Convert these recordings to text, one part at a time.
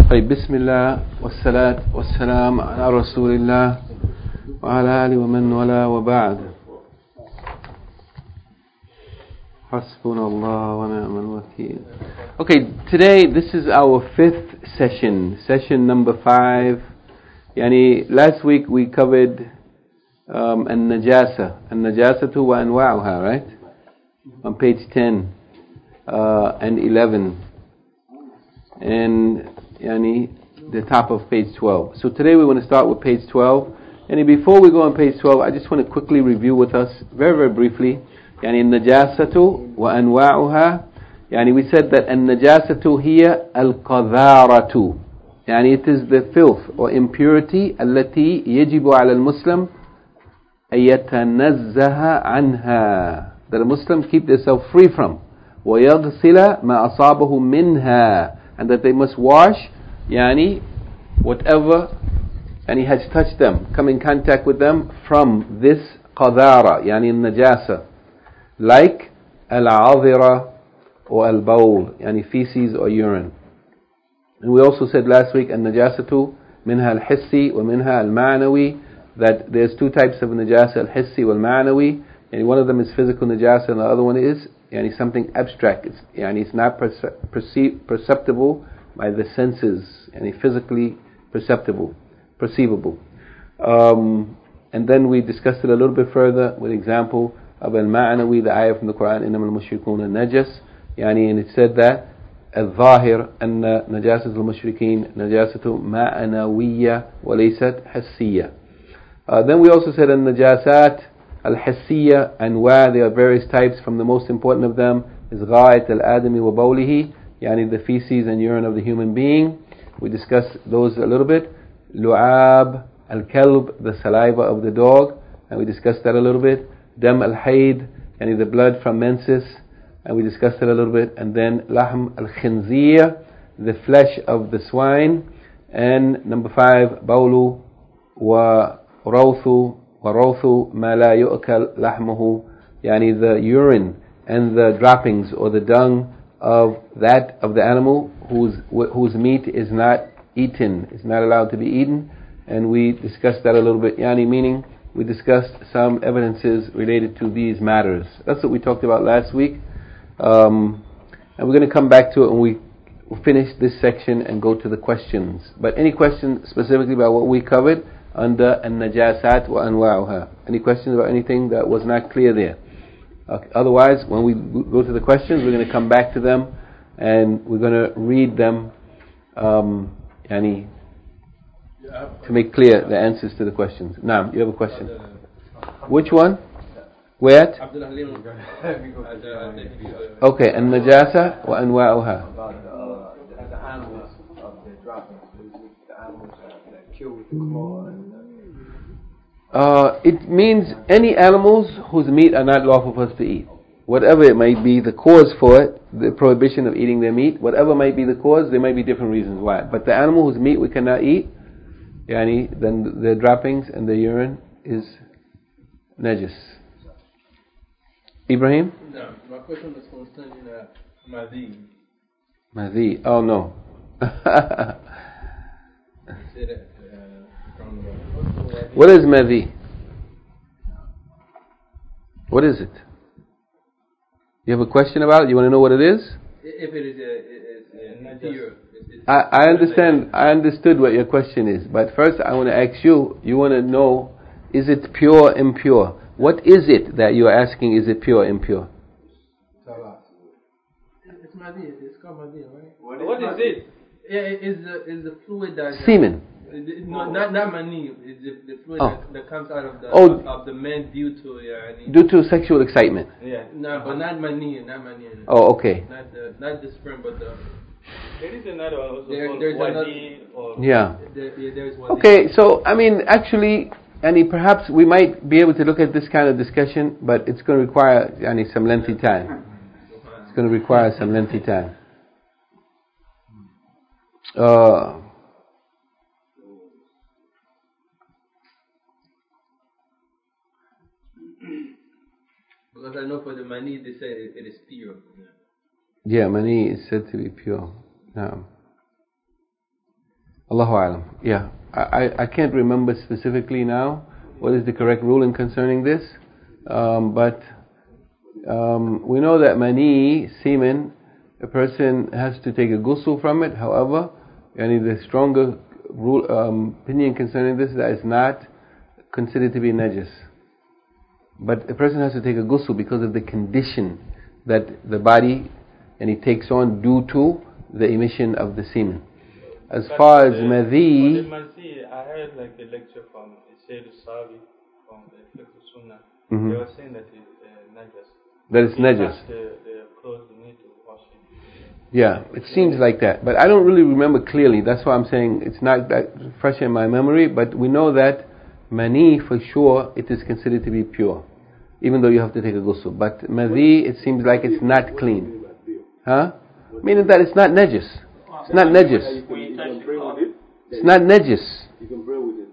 طيب بسم الله والصلاة والسلام على رسول الله وعلى آله ومن والاه وبعد. حسبنا الله ونعم الوكيل. Okay, today this is our fifth session number 5. Last week we covered النجاسة وأنواعها, right? On page 10 and 11 and the top of page 12. So today we want to start with page 12. And before we go on page 12, I just want to quickly review with us very briefly النجاسة وأنواعها. We said that النجاسة هي القذارة, it is the filth or impurity التي يجب على المسلم أن يتنزه عنها, that a Muslim keep themselves free from, ويغسل ما أصابه منها, and that they must wash whatever has touched them, come in contact with them from this qadara, النجاسة, like al-'adhira or al-bawl, feces or urine. And we also said last week النجاسة منها الحسي ومنها المعنوي, that there's two types of najasa, al-hissi wal-ma'nawi, and one of them is physical najasa and the other one is something abstract. It's not perceptible by the senses, physically perceivable. And then we discussed it a little bit further with example of al-ma'nawi, the ayah from the Quran, إِنَّمَا الْمُشْرِكُونَ النَّجَسِ, and it said that الظاهر أن نجاسة المشركين نجاسة معنوية وليست حسية. Then we also said النجاسات الحسية أنواع, there are various types. From the most important of them is غائط الآدمي وبوله, the feces and urine of the human being. We discussed those a little bit. لعاب الكلب, the saliva of the dog, and we discussed that a little bit. دم الحيض, the blood from menses, and we discussed it a little bit. And then لحم الخنزير, the flesh of the swine. And number 5, بول وروث ما لا يؤكل لحمه, the urine and the droppings or the dung of the animal whose meat is not eaten, is not allowed to be eaten. And we discussed that a little bit, meaning we discussed some evidences related to these matters. That's what we talked about last week, and we're going to come back to it when we finish this section and go to the questions. But any questions specifically about what we covered under النجاسات وأنواعها? Any questions about anything that was not clear there? Okay. Otherwise, when we go to the questions, we're going to come back to them and we're going to read them to make clear the answers to the questions. Now, you have a question. Which one? Where? Okay, النجاسة وأنواعها. The animals of the droppings, the animals that kill with the claw. It means any animals whose meat are not lawful for us to eat. Whatever it might be, the cause for it, the prohibition of eating their meat, whatever might be the cause, there might be different reasons why. But the animal whose meat we cannot eat, then the droppings and the urine is najis. Ibrahim? No, my question was concerning Madhi. Madhi? Oh no. What is Madhi? What is it? You have a question about it? You want to know what it is? If it is pure. I understand. I understood what your question is. But first I want to ask you, you want to know, is it pure, impure? What is it that you are asking, is it pure, impure? It's Madhi. It's called Madhi, right? What is it? Yeah, is the fluid that... Semen. No, not mani. It's the fluid that comes out of the man due to due to sexual excitement. Yeah. No, but not mani. Oh, okay. Not the sperm, but the... There is another one also there's wadi or... Yeah. There's wadi. Okay, so actually, perhaps we might be able to look at this kind of discussion, but it's going to require some lengthy time. It's going to require some lengthy time. Because I know for the mani they say it is pure. Yeah, mani is said to be pure. No. Allahu Alam. Yeah. I can't remember specifically now what is the correct ruling concerning this. But we know that mani, semen, a person has to take a ghusl from it. However, the stronger opinion concerning this is that it's not considered to be najis. But a person has to take a ghusl because of the condition that the body takes on due to the emission of the semen. As far as madhi, I heard like a lecture from Sayyid Sawi from the Fiqh Sunnah. They were saying that it's najis. That it's najis. The clothes you need to wash it. Yeah, it seems like that, but I don't really remember clearly. That's why I'm saying it's not that fresh in my memory. But we know that mani, for sure, it is considered to be pure, even though you have to take a ghusl. But madhi, it seems like it's not clean. Huh? Meaning that it's not najis. It's not najis. It's not najis. You can pray with it.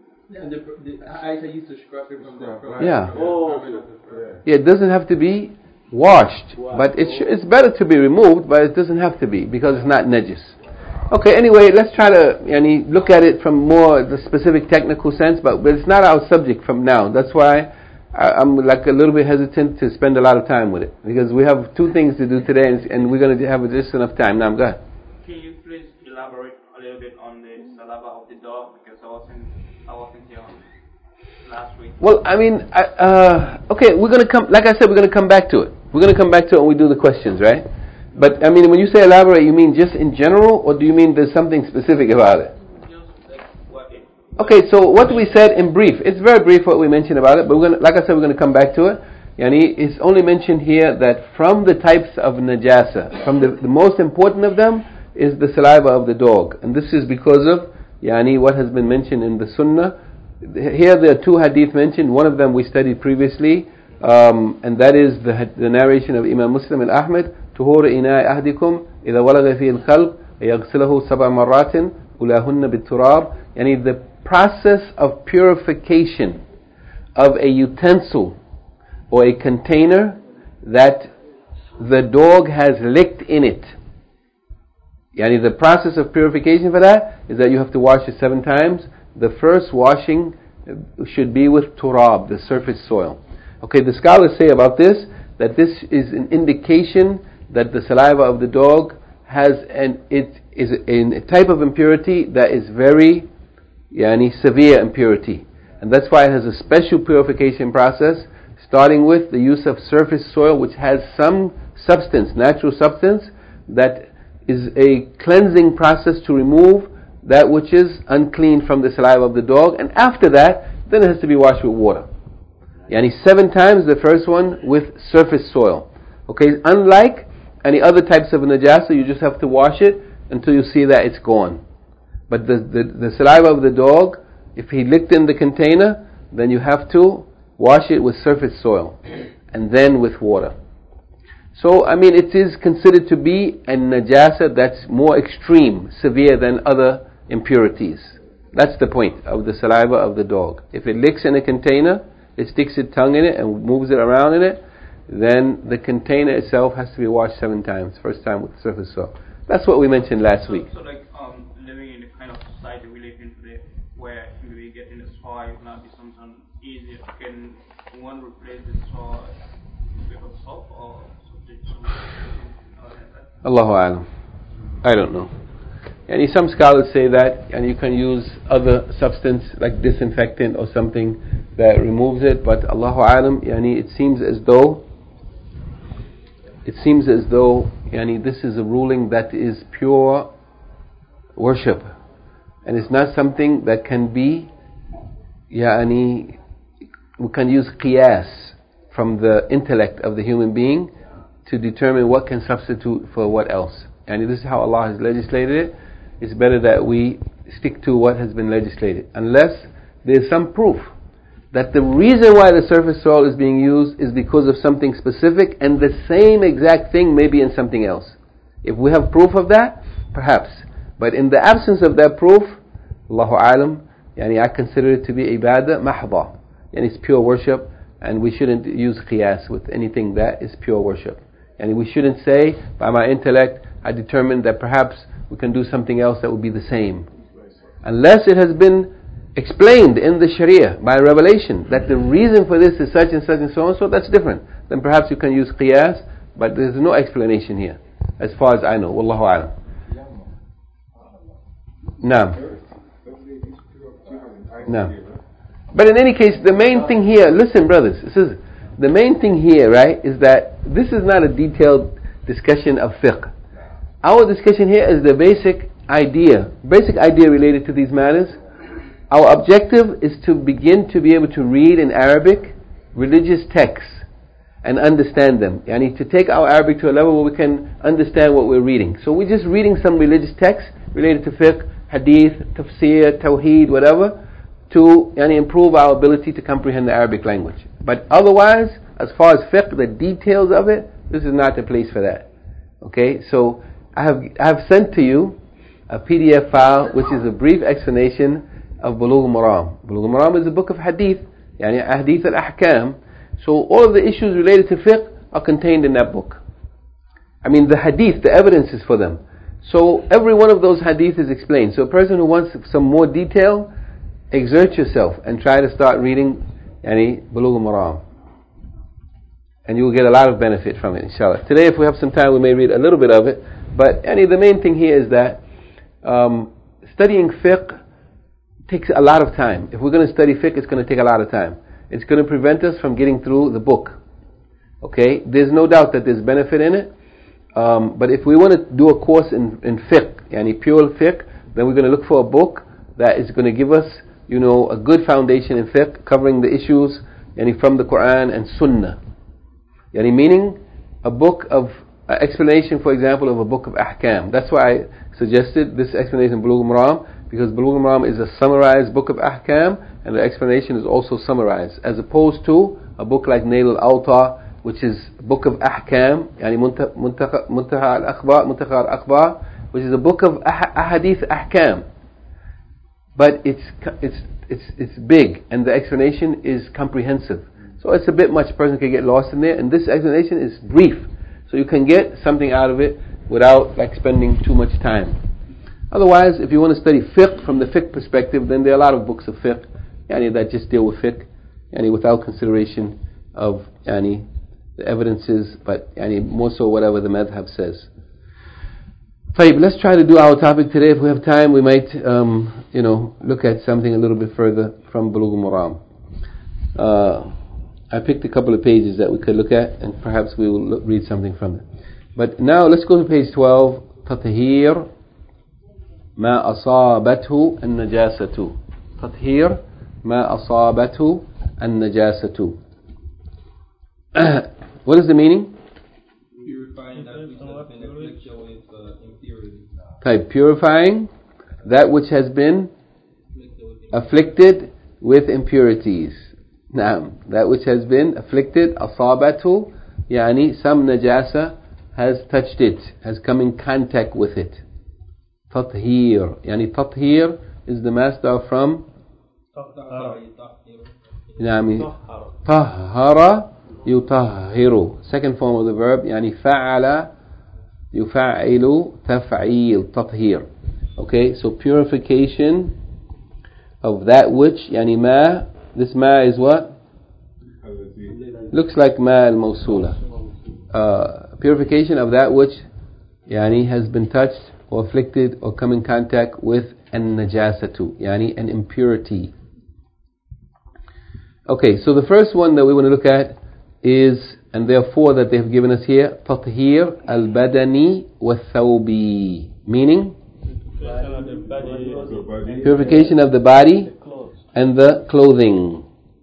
I used to scrub it from the Yeah. Yeah, it doesn't have to be washed, but it's better to be removed, but it doesn't have to be because it's not najis. Okay, anyway, let's try to look at it from more the specific technical sense, but it's not our subject from now. That's why I'm like a little bit hesitant to spend a lot of time with it, because we have two things to do today, and we're going to have just enough time. Now, go ahead. Can you please elaborate a little bit on the saliva of the dog, because I wasn't here last week. Well, okay, we're going to come, like I said, we're going to come back to it. We're going to come back to it when we do the questions, right? But, when you say elaborate, you mean just in general, or do you mean there's something specific about it? Okay, so what we said in brief, it's very brief what we mentioned about it, but like I said, we're going to come back to it. It's only mentioned here that from the types of najasa, from the most important of them is the saliva of the dog. And this is because of what has been mentioned in the sunnah. Here there are two hadith mentioned. One of them we studied previously, and that is the narration of Imam Muslim and Ahmed. طهور إناء أحدكم إذا ولغ فيه الكلب يغسله 7 مرات أولاهن بالتراب. The process of purification of a utensil or a container that the dog has licked in it. The process of purification for that is that you have to wash it 7 times. The first washing should be with turab, the surface soil. Okay, the scholars say about this that this is an indication that the saliva of the dog it is a type of impurity that is very severe impurity, and that's why it has a special purification process, starting with the use of surface soil, which has some substance, natural substance, that is a cleansing process to remove that which is unclean from the saliva of the dog, and after that, then it has to be washed with water. 7 times, the first one with surface soil. Okay, unlike any other types of najasa, you just have to wash it until you see that it's gone. But the saliva of the dog, if he licked in the container, then you have to wash it with surface soil and then with water. So, it is considered to be a najasa that's more extreme, severe than other impurities. That's the point of the saliva of the dog. If it licks in a container, it sticks its tongue in it and moves it around in it, then the container itself has to be washed 7 times. First time with surface soil. That's what we mentioned last week. So living in the kind of society we live in today, where we get in the soil, now be something easier. Can one replace the soil with a soap or something like that? Allahu Alam. I don't know. Some scholars say that, and you can use other substance like disinfectant or something that removes it. But Allahu Alam, it seems as though this is a ruling that is pure worship, and it's not something that can be we can use qiyas from the intellect of the human being to determine what can substitute for what else. And this is how Allah has legislated it. It's better that we stick to what has been legislated, unless there's some proof that the reason why the surface soil is being used is because of something specific, and the same exact thing may be in something else. If we have proof of that, perhaps. But in the absence of that proof, Allahu Alam, I consider it to be ibadah mahdha. It's pure worship, and we shouldn't use qiyas with anything that is pure worship. And we shouldn't say, by my intellect, I determined that perhaps we can do something else that would be the same. unless it has been explained in the Sharia by revelation that the reason for this is such and such and so on, so that's different. Then perhaps you can use qiyas, but there's no explanation here, as far as I know. Wallahu a'lam. Naam. Naam. But in any case, the main thing here, listen brothers, the main thing here, right, is that this is not a detailed discussion of fiqh. Our discussion here is the basic idea related to these matters. Our objective is to begin to be able to read in Arabic religious texts and understand them. Yani to take our Arabic to a level where we can understand what we're reading. So we're just reading some religious texts related to fiqh, hadith, tafsir, tawheed, whatever, to improve our ability to comprehend the Arabic language. But otherwise, as far as fiqh, the details of it, this is not the place for that. Okay, so I have sent to you a PDF file which is a brief explanation of Bulugh al-Maram. Bulugh al-Maram is a book of hadith, hadith al-ahkam. So all of the issues related to fiqh are contained in that book. The hadith, the evidences for them. So every one of those hadith is explained. So a person who wants some more detail, exert yourself and try to start reading Bulugh al-Maram. And you will get a lot of benefit from it, inshallah. Today, if we have some time, we may read a little bit of it. But the main thing here is that studying fiqh takes a lot of time. If we're going to study fiqh, it's going to take a lot of time. It's going to prevent us from getting through the book. Okay? There's no doubt that there's benefit in it. But if we want to do a course in fiqh, pure fiqh, then we're going to look for a book that is going to give us, a good foundation in fiqh, covering the issues from the Quran and Sunnah. Meaning a book of explanation, for example, of a book of ahkam. That's why I suggested this explanation in Bulugh al-Maram, because Bulugh al-Maram is a summarized book of ahkam, and the explanation is also summarized, as opposed to a book like Nail al-Awtar, which is a book of ahkam, Muntaha al-Akhbar, which is a book of ahadith ahkam. But it's big, and the explanation is comprehensive. So it's a bit much, a person can get lost in there, and this explanation is brief. So you can get something out of it without spending too much time. Otherwise, if you want to study fiqh from the fiqh perspective, then there are a lot of books of fiqh that just deal with fiqh without consideration of the evidences, but more so whatever the madhab says. Fine, let's try to do our topic today. If we have time, we might look at something a little bit further from Bulugh al-Maram. I picked a couple of pages that we could look at, and perhaps we will read something from it. But now let's go to page 12. تطهير ما أصابته النجاسة. تطهير ما أصابته النجاسة. What is the meaning? Purifying that which has been afflicted with impurity. Type purifying that which has been afflicted with impurities. Now, that which has been afflicted, asabatu, some najasa has touched it, has come in contact with it. Tathir. Tathir is the master from Tahara yutahhiru. Second form of the verb, fa'ala yufa'ilu taf'il. Tathir. Okay, so purification of that which, ma. This ma is what? Looks like ma al-mawsula. Purification of that which has been touched or afflicted or come in contact with an-najasatu, an impurity. Okay, so the first one that we want to look at is, and there are four that they have given us here, tathhir al-badani wa-thawbi. Meaning? Purification of the body and the clothing.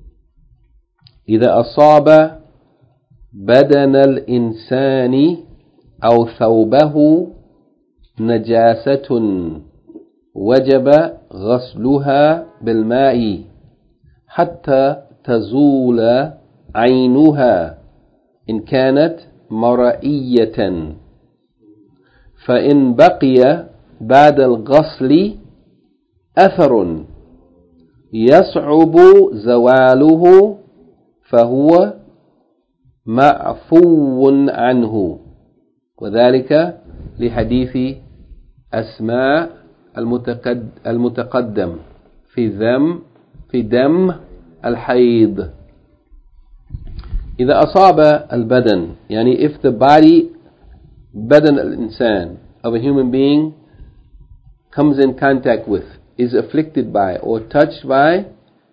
إذا أصاب بدن الإنسان أو ثوبه نجاسة وجب غسلها بالماء حتى تزول عينها إن كانت مرئية، فإن بقي بعد الغسل أثر يصعب زواله فهو معفو عنه، وذلك لحديث أسماء المتقدم في دم الحيض. إذا أصاب البدن يعني if the body بدن الإنسان of a human being comes in contact with, is afflicted by or touched by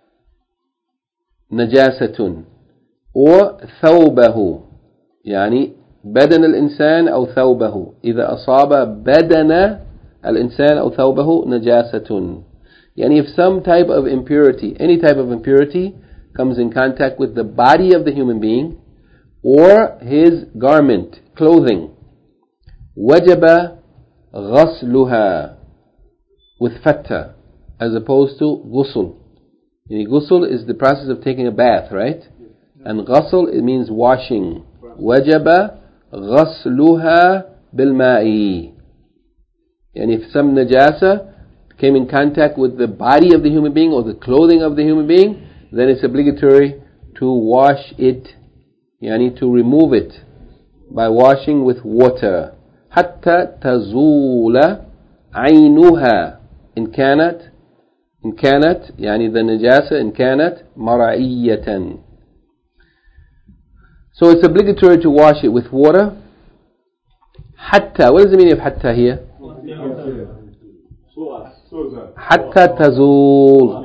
نجاسة or ثوبه يعني بدن الإنسان أو ثوبه. إذا أصاب بدن الإنسان أو ثوبه نجاسة يعني if some type of impurity, any type of impurity comes in contact with the body of the human being or his garment, clothing, وجب غسلها with fatha as opposed to ghusl. Ghusl is the process of taking a bath, right? And ghusl, it means washing. وجب غسلها بالماء. And if some najasa came in contact with the body of the human being or the clothing of the human being, then it's obligatory to wash it, to remove it by washing with water. حتى تزول عينها إن كانت the najasa إن كانت مرعية. So it's obligatory to wash it with water. حتى, what does the meaning of حتى here? حتى تزول.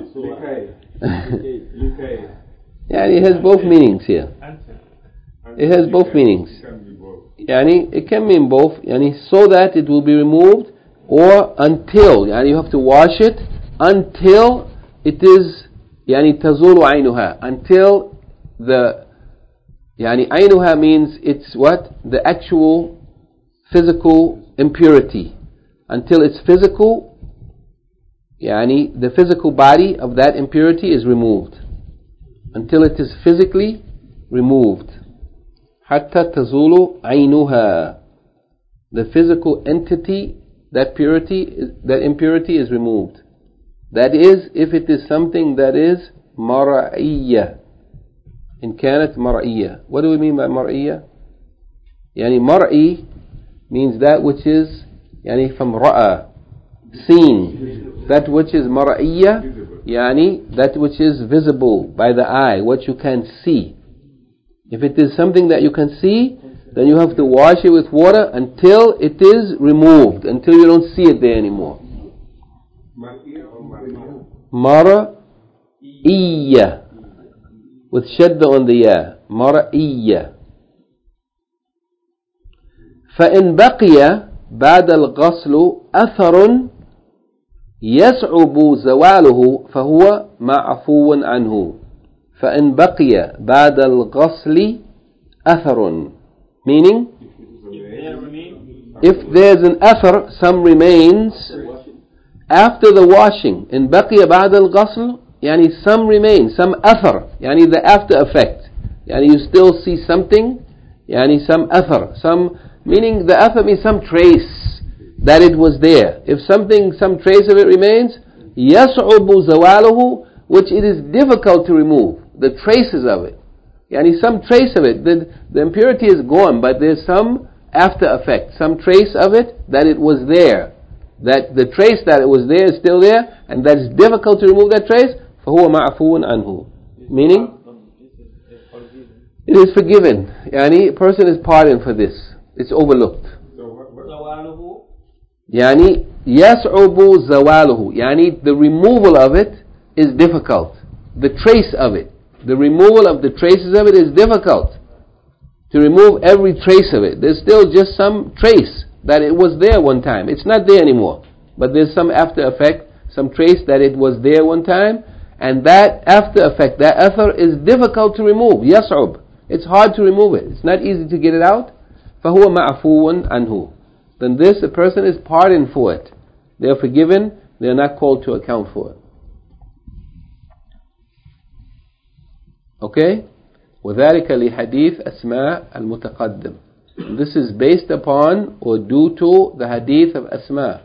It has both meanings here. It has both meanings. It can mean both. So that it will be removed, or until. You have to wash it until it is تزول عينها, until the عينها means it's what? The actual physical impurity. Until it's physical, the physical body of that impurity is removed. Until it is physically removed. حتى تزول عينها. The physical entity, that impurity is removed. That is, if it is something that is مرعية. إن كانت مرعية. What do we mean by مرعية? مرعي means that which is from رأى, seen. That which is مرعية, that which is visible by the eye, what you can see. If it is something that you can see, then you have to wash it with water until it is removed, until you don't see it there anymore. مرئية with shadda on the ya. مرئية. فإن بقي بعد الغسل أثر يصعب زواله فهو معفو عنه. فإن بقي بعد الغسل أثر, meaning if there's an athar, some remains after the washing. إن بقي بعد الغسل some remains, some athar, the after effect. You still see something, some athar, meaning the athar means some trace that it was there. If some trace of it remains, يصعب زواله, which it is difficult to remove, the traces of it. Some trace of it, the impurity is gone, but there's some after effect, some trace of it that it was there. That the trace that it was there is still there, and that is difficult to remove that trace. فهو معفو عنه, meaning it is forgiven. A person is pardoned for this. It's overlooked. يصعب زواله, the removal of it is difficult. The trace of it, the removal of the traces of it is difficult. To remove every trace of it, there's still just some trace that it was there one time. It's not there anymore, but there's some after effect, some trace that it was there one time, and that after effect, that athar is difficult to remove. يصعب, it's hard to remove it. It's not easy to get it out. فهو معفو عنه, then this, a person is pardoned for it. They are forgiven. They are not called to account for it. Okay? وذلك لحديث أسماء المتقدم. This is based upon or due to the hadith of Asma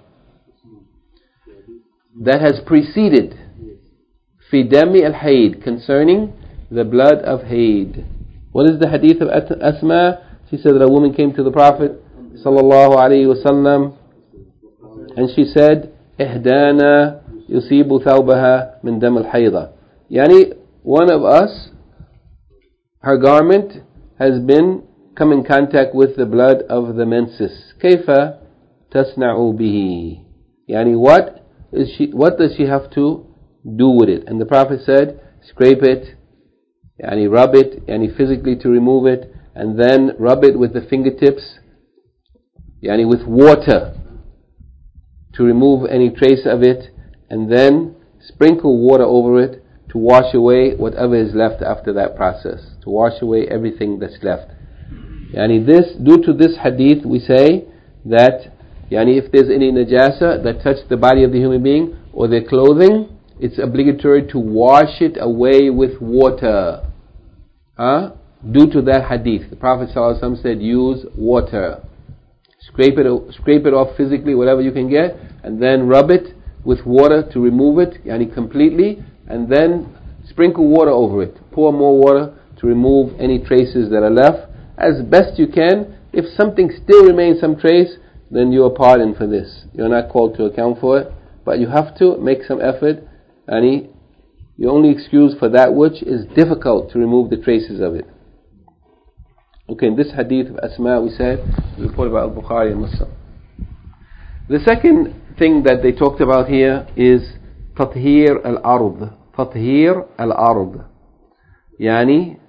that has preceded في دم الحيض, concerning the blood of Hayd. What is the hadith of Asma? She said that a woman came to the Prophet sallallahu alaihi wasallam and she said, إحدانا يصيب ثوبها من دم الحيضة. يعني one of us, her garment has been come in contact with the blood of the menses. كيف تصنع به? يعني what does she have to do with it? And the Prophet said, scrape it, yani rub it, yani physically to remove it, and then rub it with the fingertips, yani with water to remove any trace of it, and then sprinkle water over it to wash away whatever is left after that process, to wash away everything that's left. Yani this, due to this hadith, we say that yani if there's any najasa that touched the body of the human being or their clothing, it's obligatory to wash it away with water. Due to that hadith, the Prophet ﷺ said, use water. Scrape it off physically, whatever you can get, and then rub it with water to remove it, yani completely, and then sprinkle water over it. Pour more water to remove any traces that are left as best you can. If something still remains, some trace, then you are pardoned for this. You're not called to account for it, but you have to make some effort. Yani, you're only excused for that which is difficult to remove the traces of it. Okay, in this hadith of Asma, we said, reported by Al-Bukhari and Muslim. The second thing that they talked about here is Tathhir al-Ard. Tathhir al-Ard. Yani,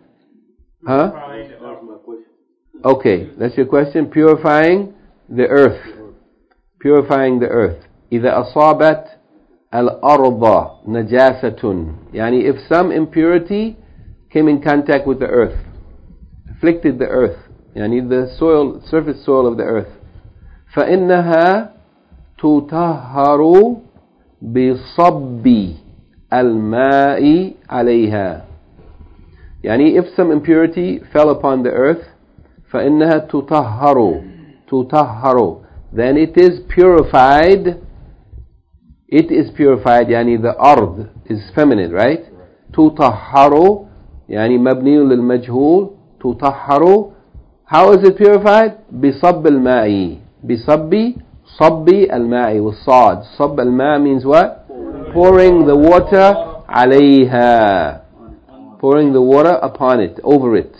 Okay, that's your question. Purifying the earth. Purifying the earth. إذا أصابت الأرض نجاسة. Yani if some impurity came in contact with the earth, afflicted the earth, yani the soil, surface soil of the earth, فإنها تطهر بصب الماء عليها. Yani if some impurity fell upon the earth, فإنها تطهر, then it is purified. It is purified. Yani the ard is feminine, right? تطهر يعني مبني للمجهول. تطهر. How is it purified? بصب الماء. صب الماء والصاد. صب الماء means what? Pouring the water عليها. Pouring the water upon it, over it.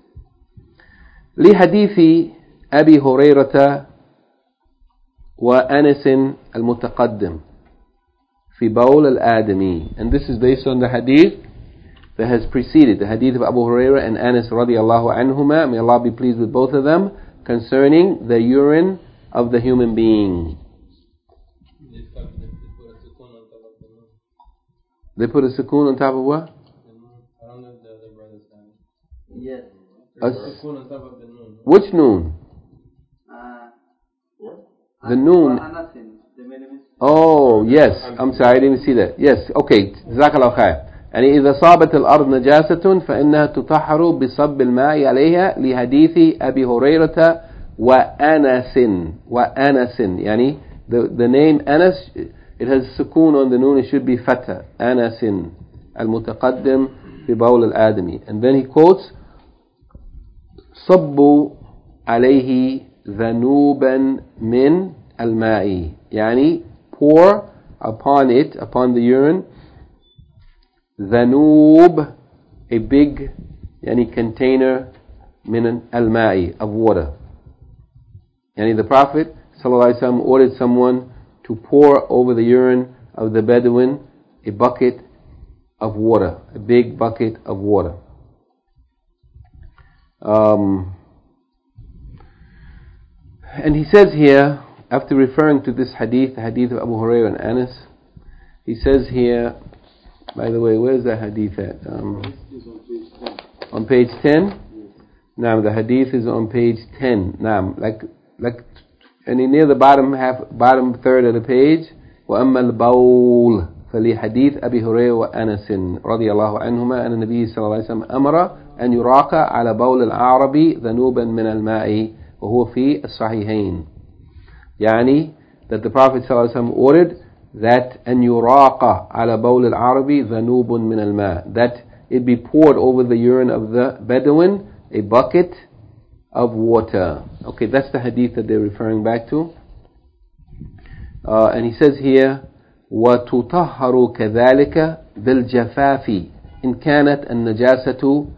لحديث أبي هريرة وأنس المتقدم في بول الآدمي. And this is based on the hadith that has preceded, the hadith of Abu Hurairah and Anas radiallahu anhuma, may Allah be pleased with both of them, concerning the urine of the human being. They put a sukoon on top of what? I don't know if the other brothers have. Yes. Sukoon on top of the noon. Which noon? The noon. Oh, yes. I'm sorry, I didn't see that. Yes, okay. جزاك الله خير. يعني إذا صابت الأرض نجاسة فإنها تطهر بصب الماء عليها لحديث أبي هريرة وأنس. يعني the name Anas, it has sukoon on the noon, it should be fatha. أنس المتقدم في بول الآدمي. And then he quotes صبوا عليه ذنوبا من الماء. يعني pour upon it, upon the urine, ذنوب, a big يعني container من الماء, of water. Yani the Prophet ﷺ ordered someone to pour over the urine of the Bedouin a bucket of water, a big bucket of water. And he says here, after referring to this hadith, the hadith of Abu Hurairah and Anas, he says here, by the way, where's the hadith at? On page 10? Naam, the hadith is on page 10. Naam, like, and near the bottom third of the page, وَأَمَّا الْبَوْلِ فَلِحَدِيث أبي هريرة وأنس رضي الله عنهما أن النبي صلى الله عليه وسلم أمر أن يراق على بول الأعراب ذنوبا من الماء وهو في الصحيحين. يعني that the Prophet صلى الله عليه وسلم ordered that أن يراق على بول العرب ذنوب من الماء, that it be poured over the urine of the Bedouin a bucket of water. Okay, that's the hadith that they're referring back to. And he says here وتطهر كذلك بالجفاف إن كانت النجاسة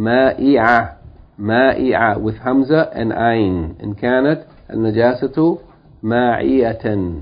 مائعة with Hamza and Ain إن كانت النجاسة مائعة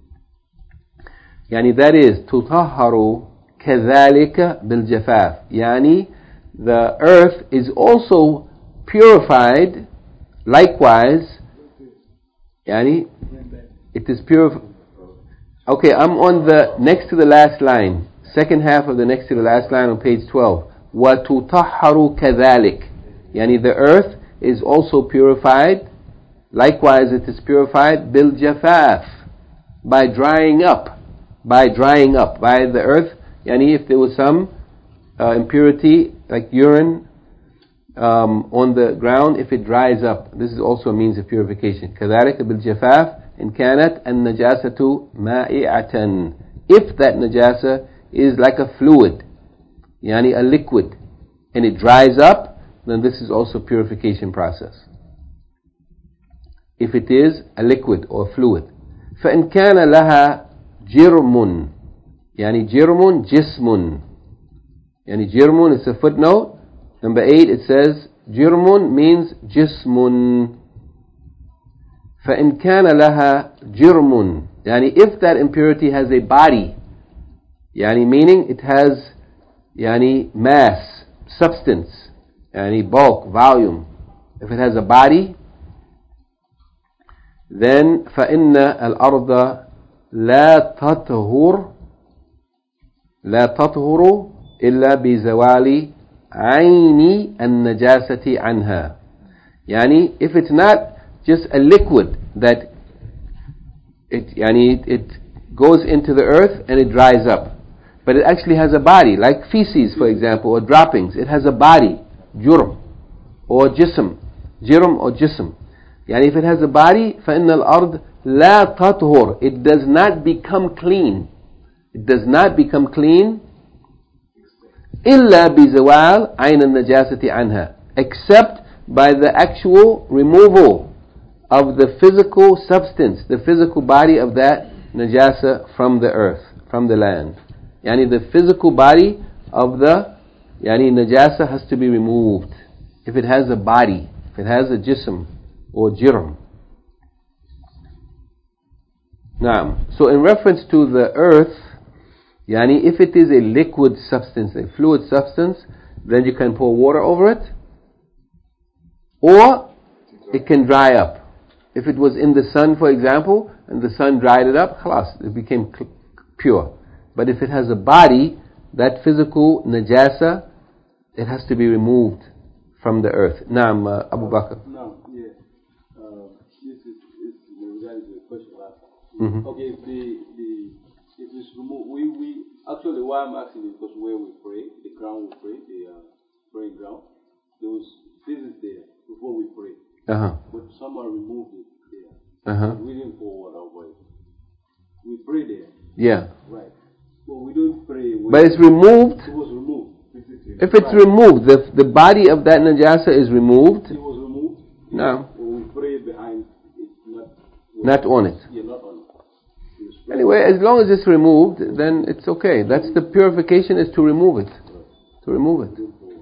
يعني that is تطهر كذلك بالجفاف يعني the earth is also purified likewise يعني it is pure. Okay, I'm on the next to the last line, second half of the next to the last line on page 12. وَتُطَحَّرُ كَذَلِكَ يعني the earth is also purified, likewise it is purified بِالْجَفَافِ by drying up, by the earth, يعني if there was some impurity like urine on the ground, if it dries up, this is also a means of purification. كَذَلِكَ بِالْجَفَافِ إن كانت النجاسة مائعة if that najasa is like a fluid يعني a liquid and it dries up, then this is also purification process if it is a liquid or fluid. فإن كان لها جرم يعني جرم جسم يعني جرم is a footnote number 8 it says جرم means جسم فإن كان لها جرم يعني if that impurity has a body يعني meaning it has يعني mass, substance يعني bulk, volume, if it has a body then فإن الأرض لا تطهر إلا بزوال عين النجاسة عنها يعني if it's not just a liquid that it goes into the earth and it dries up, but it actually has a body, like feces for example, or droppings. It has a body, jurm or jism, يعني if it has a body, فإن الأرض لا تطهر, it does not become clean, إلا بزوال عين النجاسة عنها, except by the actual removal of the physical substance, the physical body of that najasa from the earth, from the land. Yani the physical body of the najasa has to be removed. If it has a body, if it has a jism or jirm. Naam. So in reference to the earth, if it is a liquid substance, a fluid substance, then you can pour water over it, or it can dry up. If it was in the sun, for example, and the sun dried it up, khalas, it became pure. But if it has a body, that physical najasa, it has to be removed from the earth. Naam, Abu Bakr. No, yeah. This is regarding the question last time. Mm-hmm. Okay, if it's removed, we actually why I'm asking is because where we pray, the ground we pray, the praying ground, there was physics there before we pray. But someone removed it there. We didn't pour water over it. We pray there. Yeah. Right. But we don't pray. But it's removed. It was removed. If it's removed, the body of that najasa is removed. It was removed. No. We pray behind it, not on it. Yeah, not on it. Anyway, as long as it's removed, then it's okay. That's the purification, is to remove it. To remove it.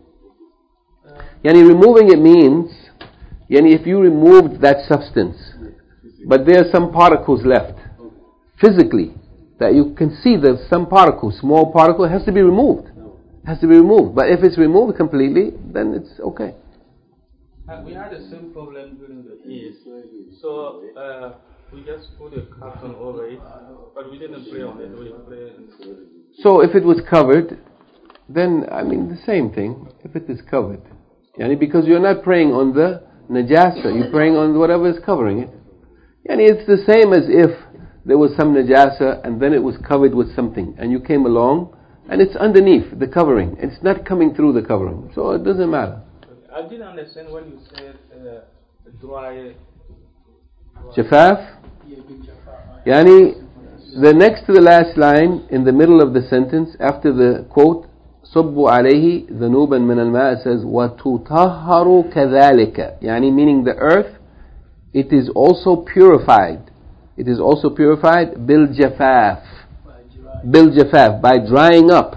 Removing it means, if you removed that substance, but there are some particles left, physically, that you can see there's some particle, small particle, it has to be removed. But if it's removed completely, then it's okay. We had the same problem during the Eid. So we just put a carton over it, but we didn't pray on it. We prayed. So if it was covered, then the same thing. If it is covered, because you're not praying on the najasa, you're praying on whatever is covering it. It's the same as if there was some najasa and then it was covered with something, and you came along and it's underneath the covering. It's not coming through the covering, so it doesn't matter. I didn't understand when you said dry. Jafaf. The next to the last line in the middle of the sentence after the quote صبوا عليه ذنوبا من الماء says وتطهر كذلك, meaning the earth, it is also purified it is also purified bil jafaf. Bil jafaf, by drying up.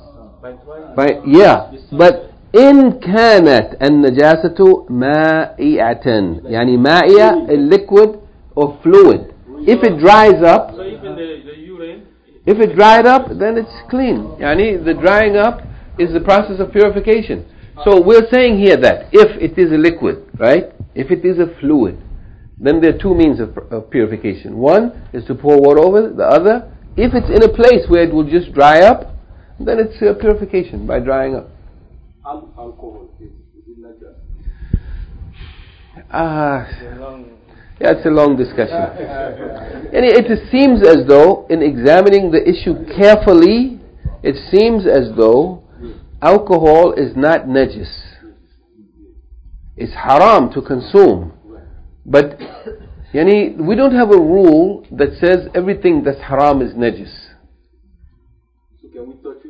But in كانت النجاسة مائعة, يعني مائعة, a liquid or fluid. If it dries up, so even the urine, if it dried up, then it's clean. Yani the drying up is the process of purification. So we're saying here that if it is a liquid, right? If it is a fluid, then there are two means of purification. One is to pour water over it. The other, if it's in a place where it will just dry up, then it's purification by drying up. Alcohol, is it like that? Yeah, it's a long discussion. And it seems as though, in examining the issue carefully, it seems as though alcohol is not najis. It's haram to consume. But we don't have a rule that says everything that's haram is najis. So can we touch it?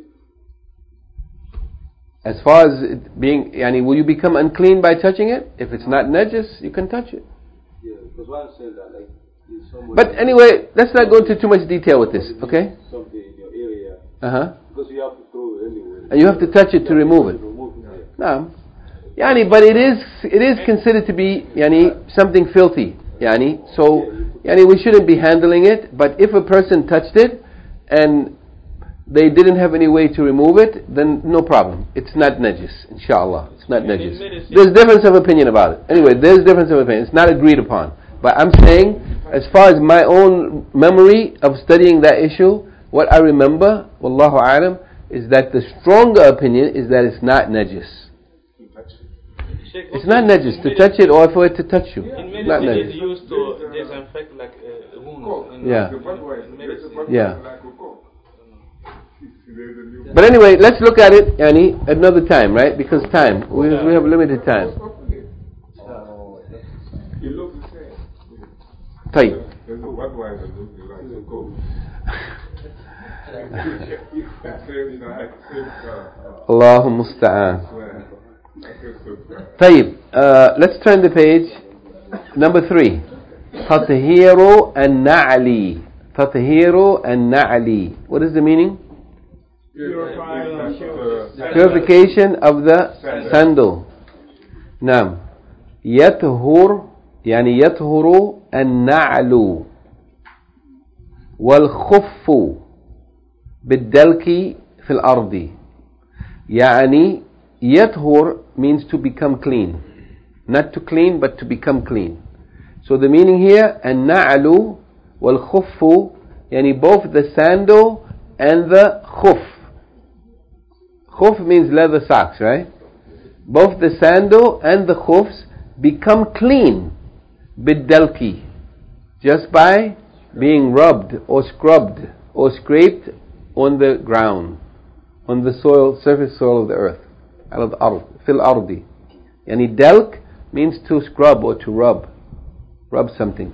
As far as it being, will you become unclean by touching it? If it's not najis, you can touch it. Yeah, because why I'm saying that, like, but anyway, let's not go into too much detail with this, okay? Something in your area. Because you have to throw it anyway. And you have to touch it to remove it. No. But it is considered to be something filthy. So we shouldn't be handling it. But if a person touched it and they didn't have any way to remove it, then no problem. It's not najis, inshallah. It's not najis. There's difference of opinion about it. Anyway, there's difference of opinion. It's not agreed upon. But I'm saying, as far as my own memory of studying that issue, what I remember, wallahu a'lam, is that the stronger opinion is that it's not najis. It's not najis to touch it or for it to touch you. In Not medicine, najis. it's used to disinfect like wounds. In medicine. Yeah. But anyway, let's look at it, another time, right? Because time, we have limited time. طيب. الله المستعان. طيب, let's turn the page. Number 3. تطهير النعل. تطهير النعل. What is the meaning? Purification of the sandal. نعم. يطهر يطهر النعل والخف بالدلك في الأرض. يطهر means to become clean. Not to clean, but to become clean. So the meaning here, النعل والخف, both the sandal and the khuf. Khuf means leather socks, right? Both the sandal and the khufs become clean biddalki, just by being rubbed or scrubbed or scraped on the ground, on the soil, surface soil of the earth. على الأرض, في الأرض. Dalk means to scrub or to rub something.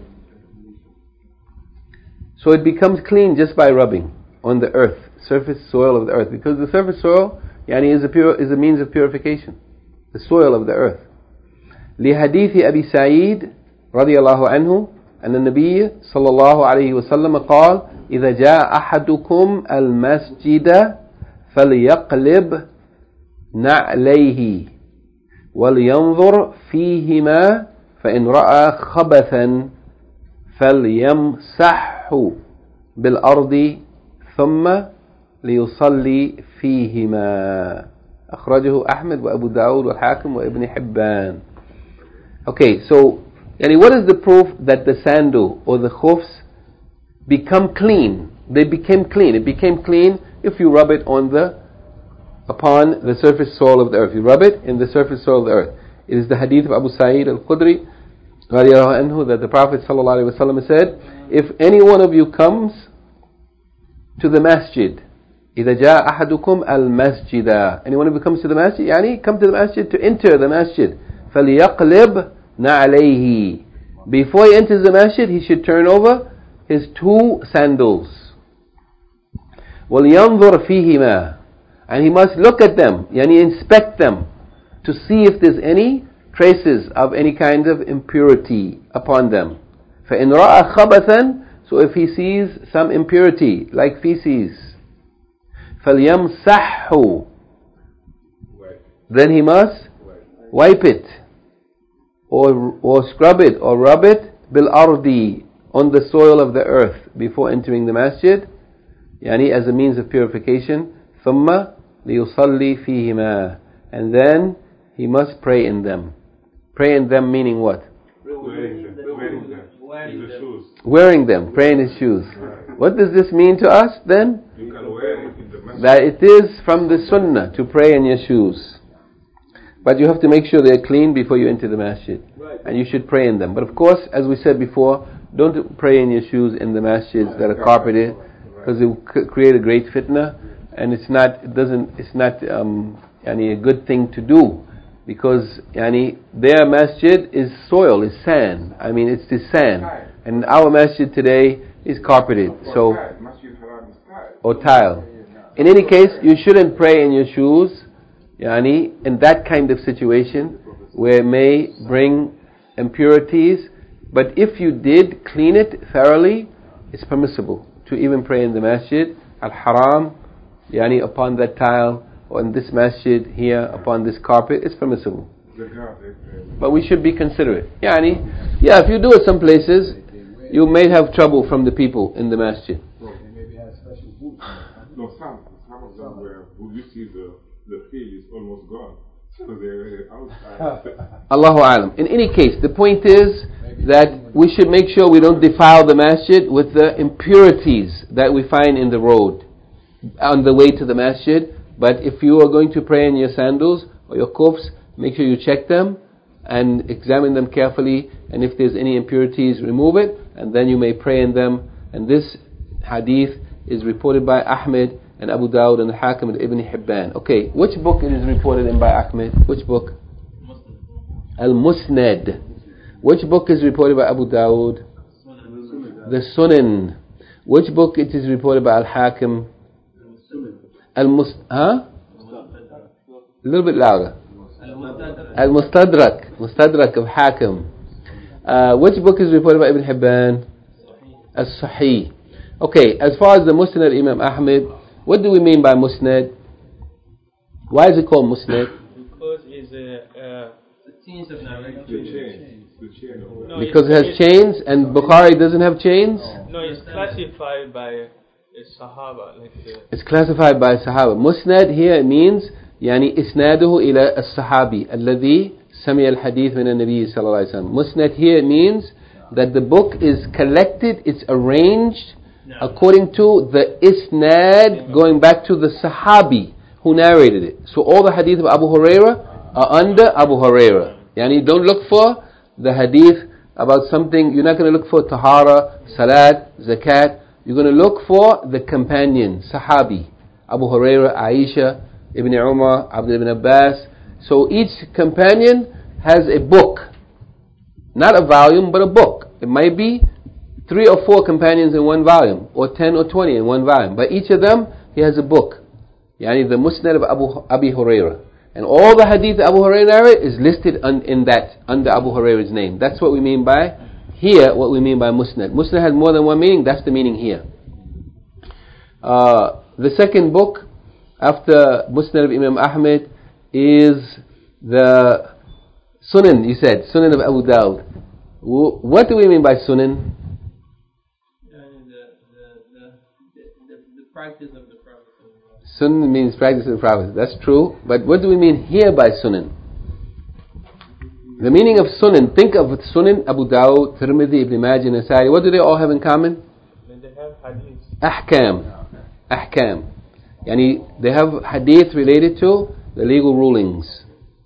So it becomes clean just by rubbing on the earth, surface soil of the earth, because the surface soil is a means of purification, the soil of the earth. لحديث أبي سعيد رضي الله عنه أن النبي صلى الله عليه وسلم قال إذا جاء أحدكم المسجد فليقلب نعليه ولينظر فيهما فإن رأى خبثا فليمسحه بالأرض ثم ليصلي فيهما. أخرجه أحمد وأبو داود والحاكم وابن حبان. Okay, so what is the proof that the sandal or the khufs become clean? They became clean. It became clean if you rub it upon the surface soil of the earth. You rub it in the surface soil of the earth. It is the hadith of Abu Sa'id al-Khudri that the Prophet ﷺ said, if any one of you comes to the masjid, إذا جاء أحدكم المسجد, anyone who comes to the masjid, come to the masjid to enter the masjid, فليقلب نعليه, before he enters the masjid he should turn over his 2 sandals. وَلْيَنْظُرْ فِيهِمَا, and he must look at them, inspect them, to see if there's any traces of any kind of impurity upon them. فإن رأى خبثا, so if he sees some impurity like feces, فليمسحه, then he must wipe it or scrub it or rub it بالأرض, on the soil of the earth before entering the masjid, يعني as a means of purification. ثم ليصلي فيهما, and then he must pray in them. Pray in them meaning what? Wearing them, pray in his shoes. What does this mean to us then? You can wear it in the masjid. That it is from the sunnah to pray in your shoes. But you have to make sure they're clean before you enter the masjid. And you should pray in them. But of course, as we said before, don't pray in your shoes in the masjids that are carpeted, because it will create a great fitna, and it's not a good thing to do, because their masjid is soil, is sand. I mean, it's the sand, and our masjid today is carpeted, so or tile. In any case, you shouldn't pray in your shoes, in that kind of situation where it may bring impurities. But if you did clean it thoroughly, it's permissible to even pray in the masjid al-haram, upon that tile, or in this masjid here upon this carpet. It's permissible, but we should be considerate. If you do it some places, you may have trouble from the people in the masjid. No, some of them where you see the field is almost gone, so they're outside. Allahu Alam. In any case, the point is that we should make sure we don't defile the masjid with the impurities that we find in the road on the way to the masjid. But if you are going to pray in your sandals or your kufs, make sure you check them and examine them carefully, and if there's any impurities, remove it, and then you may pray in them. And this hadith is reported by Ahmed and Abu Dawud and Hakim and Ibn Hibban. Okay, which book it is reported in by Ahmed? Which book? Al-Musnad. Which book is reported by Abu Dawud? The Sunan. Which book it is reported by Al-Hakim? A little bit louder. Al-Mustadrak. Mustadrak of Hakim. Which book is reported by Ibn Hibban? As-Sahih. Okay, as far as the Musnad Imam Ahmed, what do we mean by Musnad? Why is it called Musnad? Because it's a chains of narration. Because it has chains, and Bukhari doesn't have chains? No, it's classified by a Sahaba. It's classified by Sahaba. Musnad here means إسناده إلى الصحابي الذي سمع الحديث من النبي صلى الله عليه وسلم. Musnad here means that the book is collected, it's arranged according to the isnad going back to the Sahabi who narrated it. So all the hadith of Abu Hurairah are under Abu Hurairah. Don't look for the hadith about something. You're not going to look for Tahara, Salat, Zakat. You're going to look for the companion, Sahabi, Abu Hurairah, Aisha, Ibn Umar, Abdullah ibn Abbas. So each companion has a book, not a volume, but a book. It might be 3 or 4 companions in one volume, or 10 or 20 in one volume. But each of them, he has a book. The Musnad of Abi Hurairah. And all the hadith Abu Hurairah is listed under Abu Hurairah's name. That's what we mean by here, what we mean by Musnad. Musnad has more than one meaning, that's the meaning here. The second book after Musnad of Imam Ahmed is the Sunan, you said, Sunan of Abu Dawud. What do we mean by Sunan? The practice of the Prophet. Sunan means practice of the Prophet. That's true. But what do we mean here by Sunan? The meaning of Sunan, think of Sunan, Abu Dawud, Tirmidhi, Ibn Majah, Nasai. What do they all have in common? They have hadith. Ahkam. They have hadith related to the legal rulings.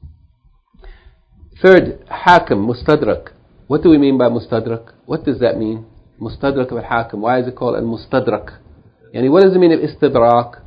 Third, Hakim, Mustadrak. What do we mean by Mustadrak? What does that mean? Mustadrak of al-Hakim. Why is it called al-Mustadrak? What does it mean of Istidrak?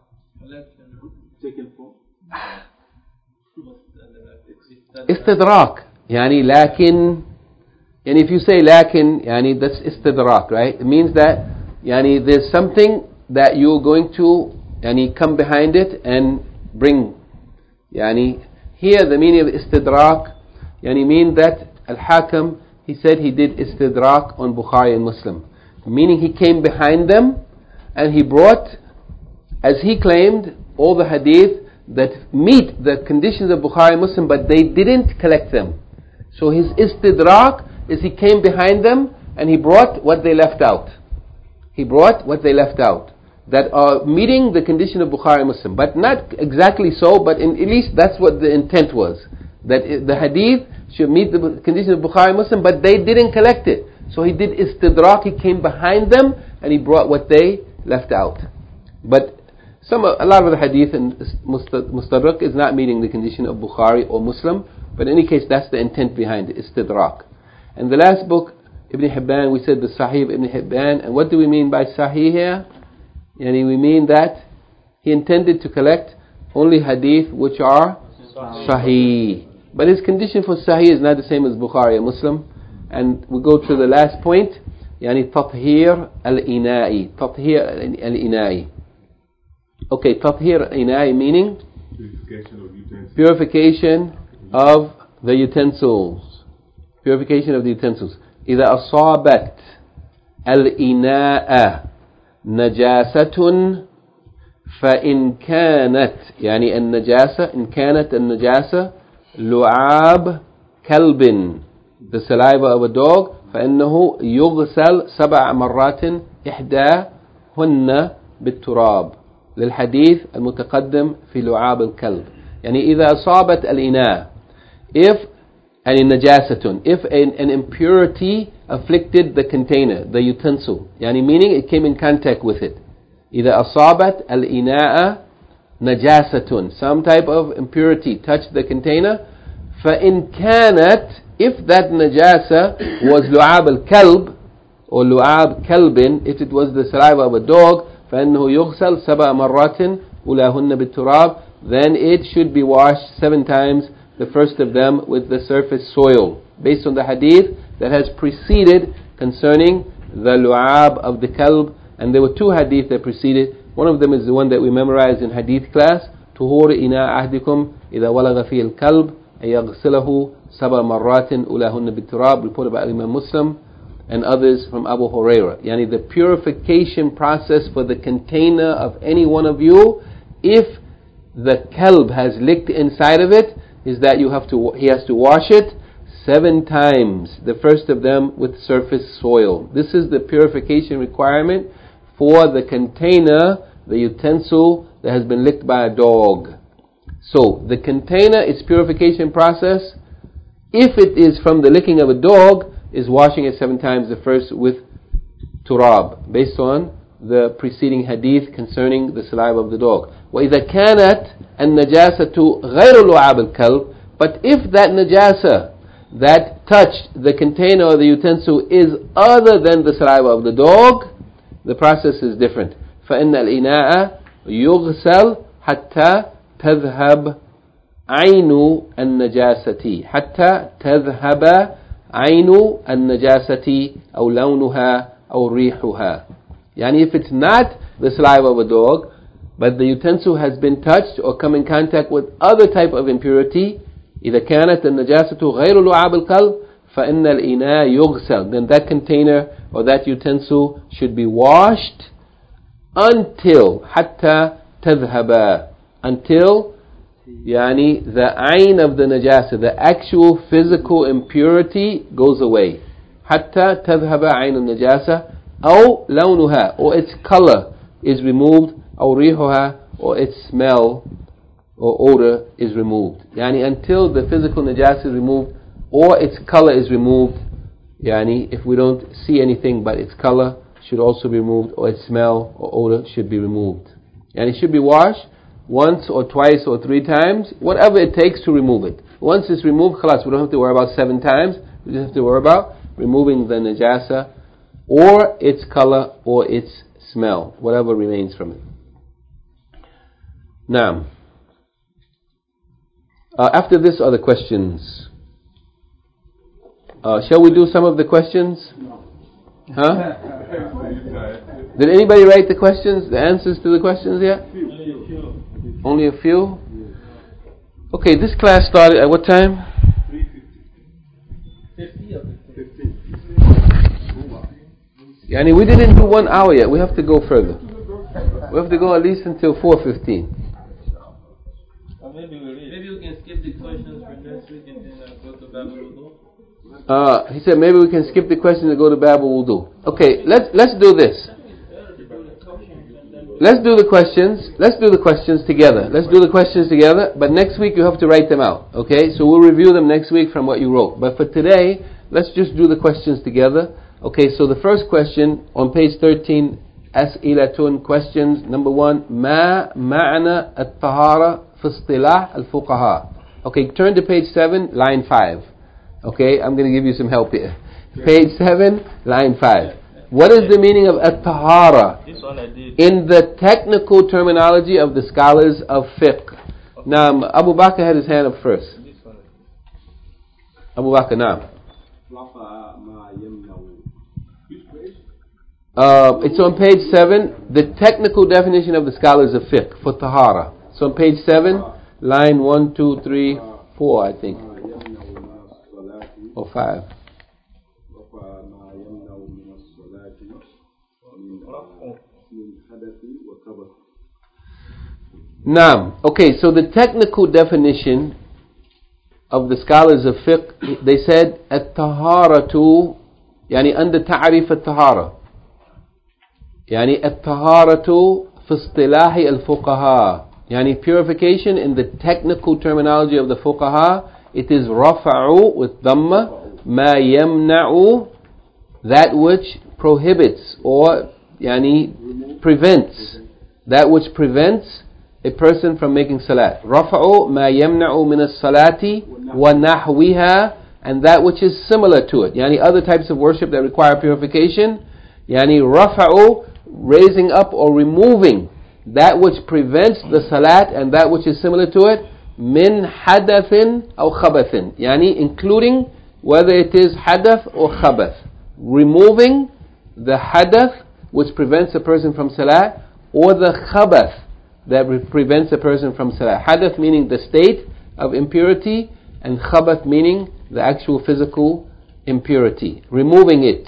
Istidrak. Lakin. If you say lakin, that's Istidrak, right? It means that there's something that you're going to come behind it and bring. Here the meaning of Istidrak mean that Al-Hakim he said he did istidrak on Bukhari and Muslim. Meaning he came behind them and he brought, as he claimed, all the hadith that meet the conditions of Bukhari and Muslim, but they didn't collect them. So his istidrak is he came behind them and he brought what they left out. He brought what they left out, that are meeting the condition of Bukhari and Muslim, but not exactly so, but at least that's what the intent was, that the hadith should meet the condition of Bukhari and Muslim, but they didn't collect it. So he did istidrak, he came behind them and he brought what they left out. But a lot of the hadith in Mustadrak is not meeting the condition of Bukhari or Muslim, but in any case that's the intent behind it, istidrak. And the last book, Ibn Hibban, we said the Sahih of Ibn Hibban, and what do we mean by Sahih here? We mean that he intended to collect only hadith which are Sahih. But his condition for Sahih is not the same as Bukhari and Muslim. And we go to the last point, Tathhir al-Ina'i. Tathhir al-Ina'i. Okay, Tathhir al-Ina'i meaning? Purification of the utensils. Purification of the utensils. إذا أصابت الإناء نجاسة فإن كانت النجاسة إن كانت النجاسة لعاب كلب, the saliva of a dog, فإنه يغسل 7 مرات إحداهن بالتراب للحديث المتقدم في لعاب الكلب. إذا أصابت الإناء, if an impurity afflicted the container, the utensil, meaning it came in contact with it. إذا أصابت الإناء نجاسة, some type of impurity touched the container. فإن كانت, if that najasa was لعاب الكلب or لعاب كلب, if it was the saliva of a dog, فإنه يغسل 7 مرات أولاهن بالتراب, then it should be washed 7 times, the first of them with the surface soil, based on the hadith that has preceded concerning the lu'ab of the kalb. And there were 2 hadith that preceded. One of them is the one that we memorized in hadith class, tuhur ina ahdikum idha walaga fi al-kalb ayaghsilahu 7 marratin ulahunna biturab, reported by Imam Muslim and others from Abu Hurairah. The purification process for the container of any one of you, if the kalb has licked inside of it, is that he has to wash it 7 times, the first of them with surface soil. This is the purification requirement for the container, the utensil that has been licked by a dog. So the container, its purification process, if it is from the licking of a dog, is washing it 7 times, the first with turab, based on the preceding hadith concerning the saliva of the dog. وَإِذَا كَانَتْ النَّجَاسَةُ غَيْرُ لُعَابِ الْكَلْبِ, but if that najasa that touched the container or the utensil is other than the saliva of the dog, the process is different. فَإِنَّ الْإِنَاءَ يُغْسَلْ حَتَّى تَذْهَبْ عَيْنُ النَّجَاسَةِ حَتَّى تَذْهَبَ عَيْنُ النَّجَاسَةِ أَوْ لَوْنُهَا أَوْ رِيحُهَا. If it's not the saliva of a dog, but the utensil has been touched or come in contact with other type of impurity, إذا كانت النجاسة غير لعاب القلب فإن الإناء يغسل, then that container or that utensil should be washed until حتى تذهب, until the ayn of the najasa, the actual physical impurity, goes away. حتى تذهب عين النجاسة أو لونها, or its color is removed, أو ريحها, or its smell or odor is removed. Until the physical najasa is removed or its color is removed. If we don't see anything but its color should also be removed, or its smell or odor should be removed. It should be washed once or twice or 3 times, whatever it takes to remove it. Once it's removed, khalas, we don't have to worry about 7 times. We just have to worry about removing the najasa or its color or its smell, whatever remains from it. Now, after this are the questions. Shall we do some of the questions? Huh? Did anybody write the questions, the answers to the questions yet? Only a few? Okay, this class started at what time? 50 or 50? Yani we didn't do 1 hour yet. We have to go further. We have to go at least until 4:15. Maybe we can skip the questions for next week and then go to Babul Wudu. He said maybe we can skip the questions and go to Babul Wudu. Okay, let's do this. Let's do the questions. Let's do the questions together. But next week you have to write them out. Okay, so we'll review them next week from what you wrote. But for today, let's just do the questions together. Okay, so the first question on page 13, As'ilatun, questions. Number 1, Ma ma'na at-tahara fi istilah al-fuqaha. Okay, turn to page 7, line 5. Okay, I'm going to give you some help here. Page 7, line 5. What is the meaning of at-tahara in the technical terminology of the scholars of fiqh? Now, Abu Bakr had his hand up first. Abu Bakr, now. It's on page 7, the technical definition of the scholars of fiqh for tahara. So on page 7, line 1, 2, 3, 4, I think. Or 5. Naam. Okay, so the technical definition of the scholars of fiqh, they said at-taharatu, yani under ta'rif at-tahara, yani at-taharatu fi istilahi al-fuqaha, yani purification in the technical terminology of the fuqaha, it is rafa'u with dhamma, ma yamna'u, that which prohibits or yani prevents, that which prevents a person from making salat. Rafa'u ma yamna'u min as-salati wa nahwiha, and that which is similar to it. Yani other types of worship that require purification. Yani rafa'u, raising up or removing that which prevents the salat and that which is similar to it. Min hadathin aw khabathin. Yani including whether it is hadath or khabath. Removing the hadath which prevents a person from salat, or the khabath that prevents a person from salah. Hadath meaning the state of impurity, and khabath meaning the actual physical impurity. Removing it.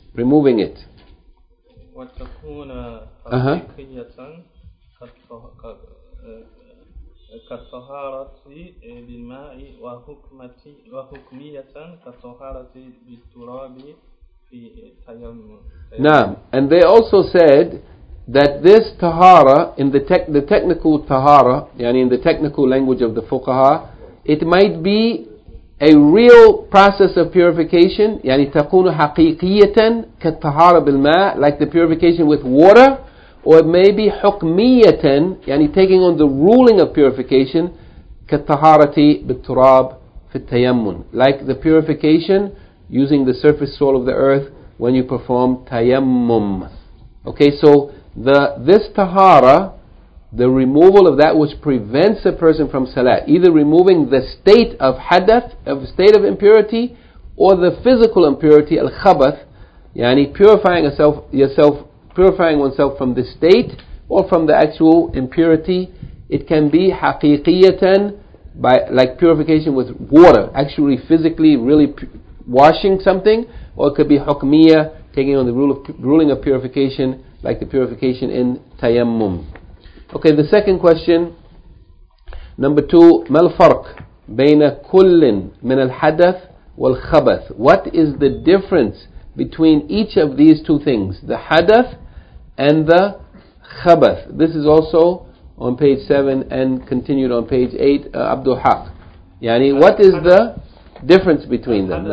Now, and they also said that this tahara, in the technical tahara, yani in the technical language of the fuqaha, it might be a real process of purification, yani تكون حقيقية كالطهارة بالماء, like the purification with water, or it may be حكمية, yani taking on the ruling of purification, كالطهارة بالتراب في التيمم, like the purification using the surface soil of the earth when you perform tayammum. Okay, so this tahara, the removal of that which prevents a person from salat, either removing the state of hadath, of state of impurity, or the physical impurity, al-khabath, yani purifying oneself from the state or from the actual impurity. It can be haqiqiyatan, by like purification with water, actually physically really washing something, or it could be hukmiyah, taking on the ruling of purification, like the purification in tayammum. Okay, the second question, number 2, mal farq bayna kullin min al hadath wal khabath. What is the difference between each of these two things, the hadath and the khabath? This is also on page 7 and continued on page 8, Abdul Haq. Yani, what is the difference between them?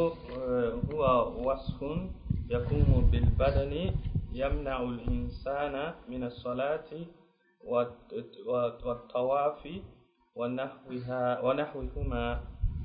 يقوم بالبدن يمنع الإنسان من الصلاة والطواف ونحوهما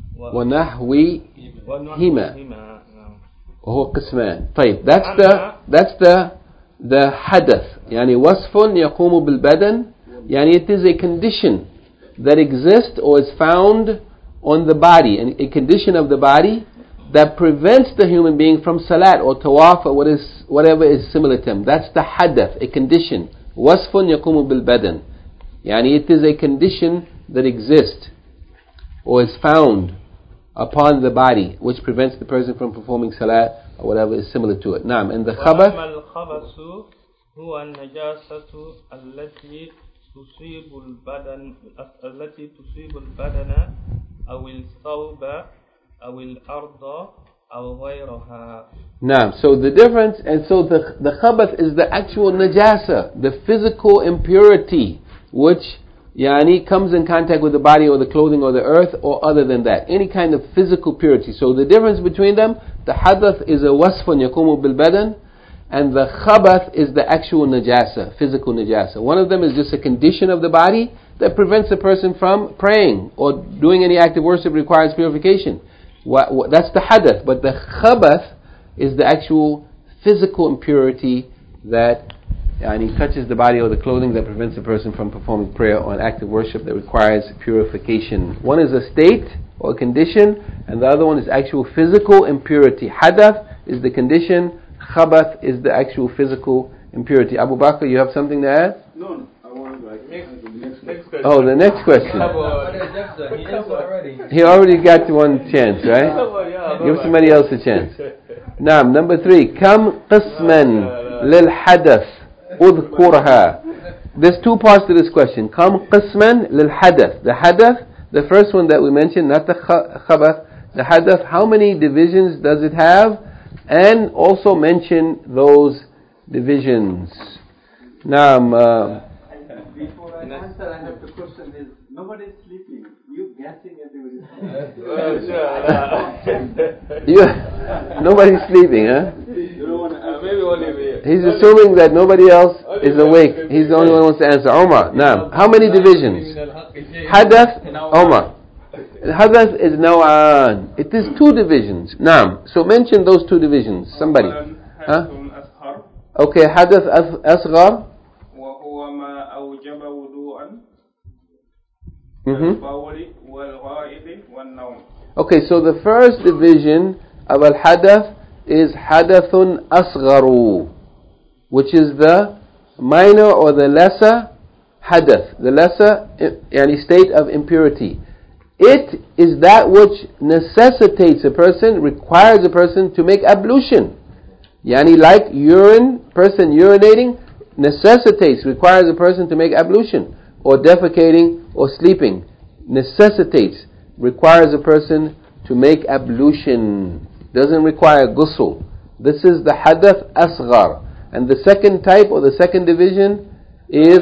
وهو قسمان. طيب, that's the hadath. يعني وصف يقوم بالبدن, يعني it is a condition that exists or is found on the body, and a condition of the body that prevents the human being from salat or tawaf or whatever is similar to him. That's the hadath, a condition. وصف يقوم بالبدن, يعني it is a condition that exists or is found upon the body, which prevents the person from performing salat or whatever is similar to it. Naam. And the khabath. الخبث هو النجاسة التي تصيب البدن أو الثوب أو الأرض أو غيرها. Naam. So the difference, and so the khabath is the actual najasa, the physical impurity, which comes in contact with the body or the clothing or the earth or other than that. Any kind of physical purity. So the difference between them, the hadath is a wasfun yakumu bil badan, and the khabath is the actual najasa, physical najasa. One of them is just a condition of the body that prevents a person from praying or doing any act of worship requires purification. That's the hadath. But the khabath is the actual physical impurity that touches the body or the clothing that prevents a person from performing prayer or an act of worship that requires purification. One is a state or a condition, and the other one is actual physical impurity. Hadath is the condition, khabath is the actual physical impurity. Abu Bakr, you have something to add? No, I want to next question. Oh, the next question. He already got one chance, right? Give somebody else a chance. Now, number 3. Kam qisman lil hadath udhkurha. There's 2 parts to this question. Kam qisman lil hadath. The hadath, the first one that we mentioned, not the khabath. The hadath, how many divisions does it have? And also mention those divisions. Now, before I answer, I have to question is, nobody's sleeping. You guessing everybody's sleeping. Nobody's sleeping, huh? You don't want to answer. Maybe only me. He's assuming that nobody else is awake. He's the only one who wants to answer. Omar, now, how many divisions? Hadath, Omar. Hadath is naw'an. It is 2 divisions. Naam. So mention those 2 divisions. Somebody. Huh? Okay, hadath asghar. وهو ما أوجب وضوءا Mhm. البول والغائط والنوم. Okay, so the first division of al-hadath is hadathun asgharu, which is the minor or the lesser hadath, the lesser state of impurity. It is that which necessitates a person, requires a person to make ablution. Like urine, person urinating necessitates, requires a person to make ablution, or defecating or sleeping necessitates, requires a person to make ablution. Doesn't require ghusl. This is the hadath asghar. And the second type or the second division is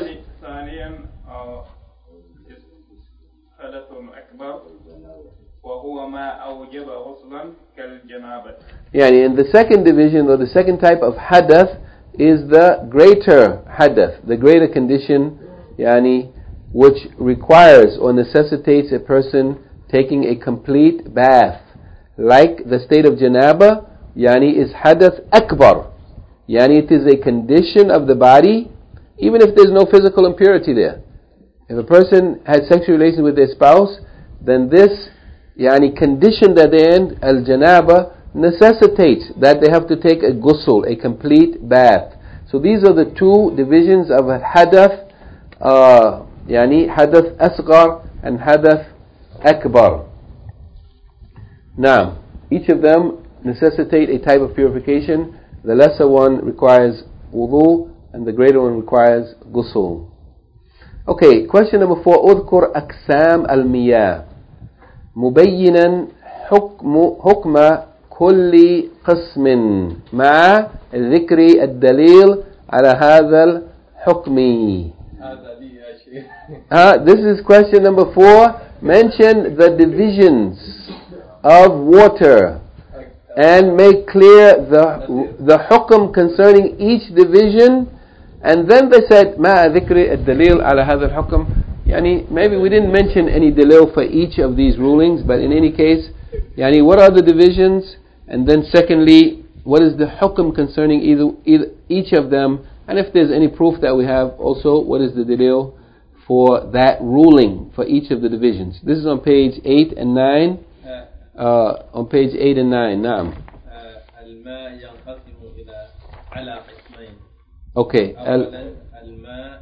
in the second division or the second type of hadath is the greater hadath, the greater condition, which requires or necessitates a person taking a complete bath, like the state of janaba, is hadath akbar. It is a condition of the body, even if there's no physical impurity there. If a person has sexual relations with their spouse, then this condition that they're in, al-janaba, necessitates that they have to take a ghusl, a complete bath. So these are the 2 divisions of hadath, hadath asghar and hadath akbar. Now, each of them necessitate a type of purification. The lesser one requires wudu and the greater one requires ghusl. Okay, question number 4. أذكر أقسام المياه مبينا حكم كل قسم مع ذكر الدليل على هذا الحكم. This is question number 4. Mention the divisions of water and make clear the hukm concerning each division. And then they said ما ذكر الدليل على هذا الحكم. Maybe we didn't mention any dalil for each of these rulings, but in any case, what are the divisions? And then secondly, what is the hukm concerning either each of them? And if there's any proof that we have, also what is the dalil for that ruling for each of the divisions? This is on page 8 and 9. On page 8 and 9. Naam. الماء ينقسم إلى على قسمين. Okay. أولا الماء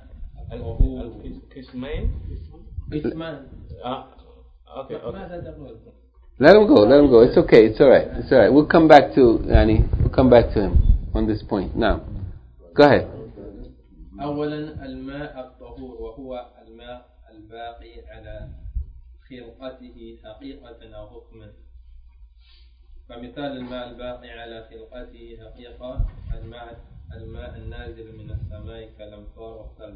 قسمين. Okay. Let him go. It's okay. It's all right. We'll come back to him on this point. Now, go ahead. أولا الماء الطهور وهو الماء الباقي على خلقته حقيقة أو حكما. فمثال الماء الباقي على خلقته حقيقة الماء النازل من السماء كالأمطار والثلج.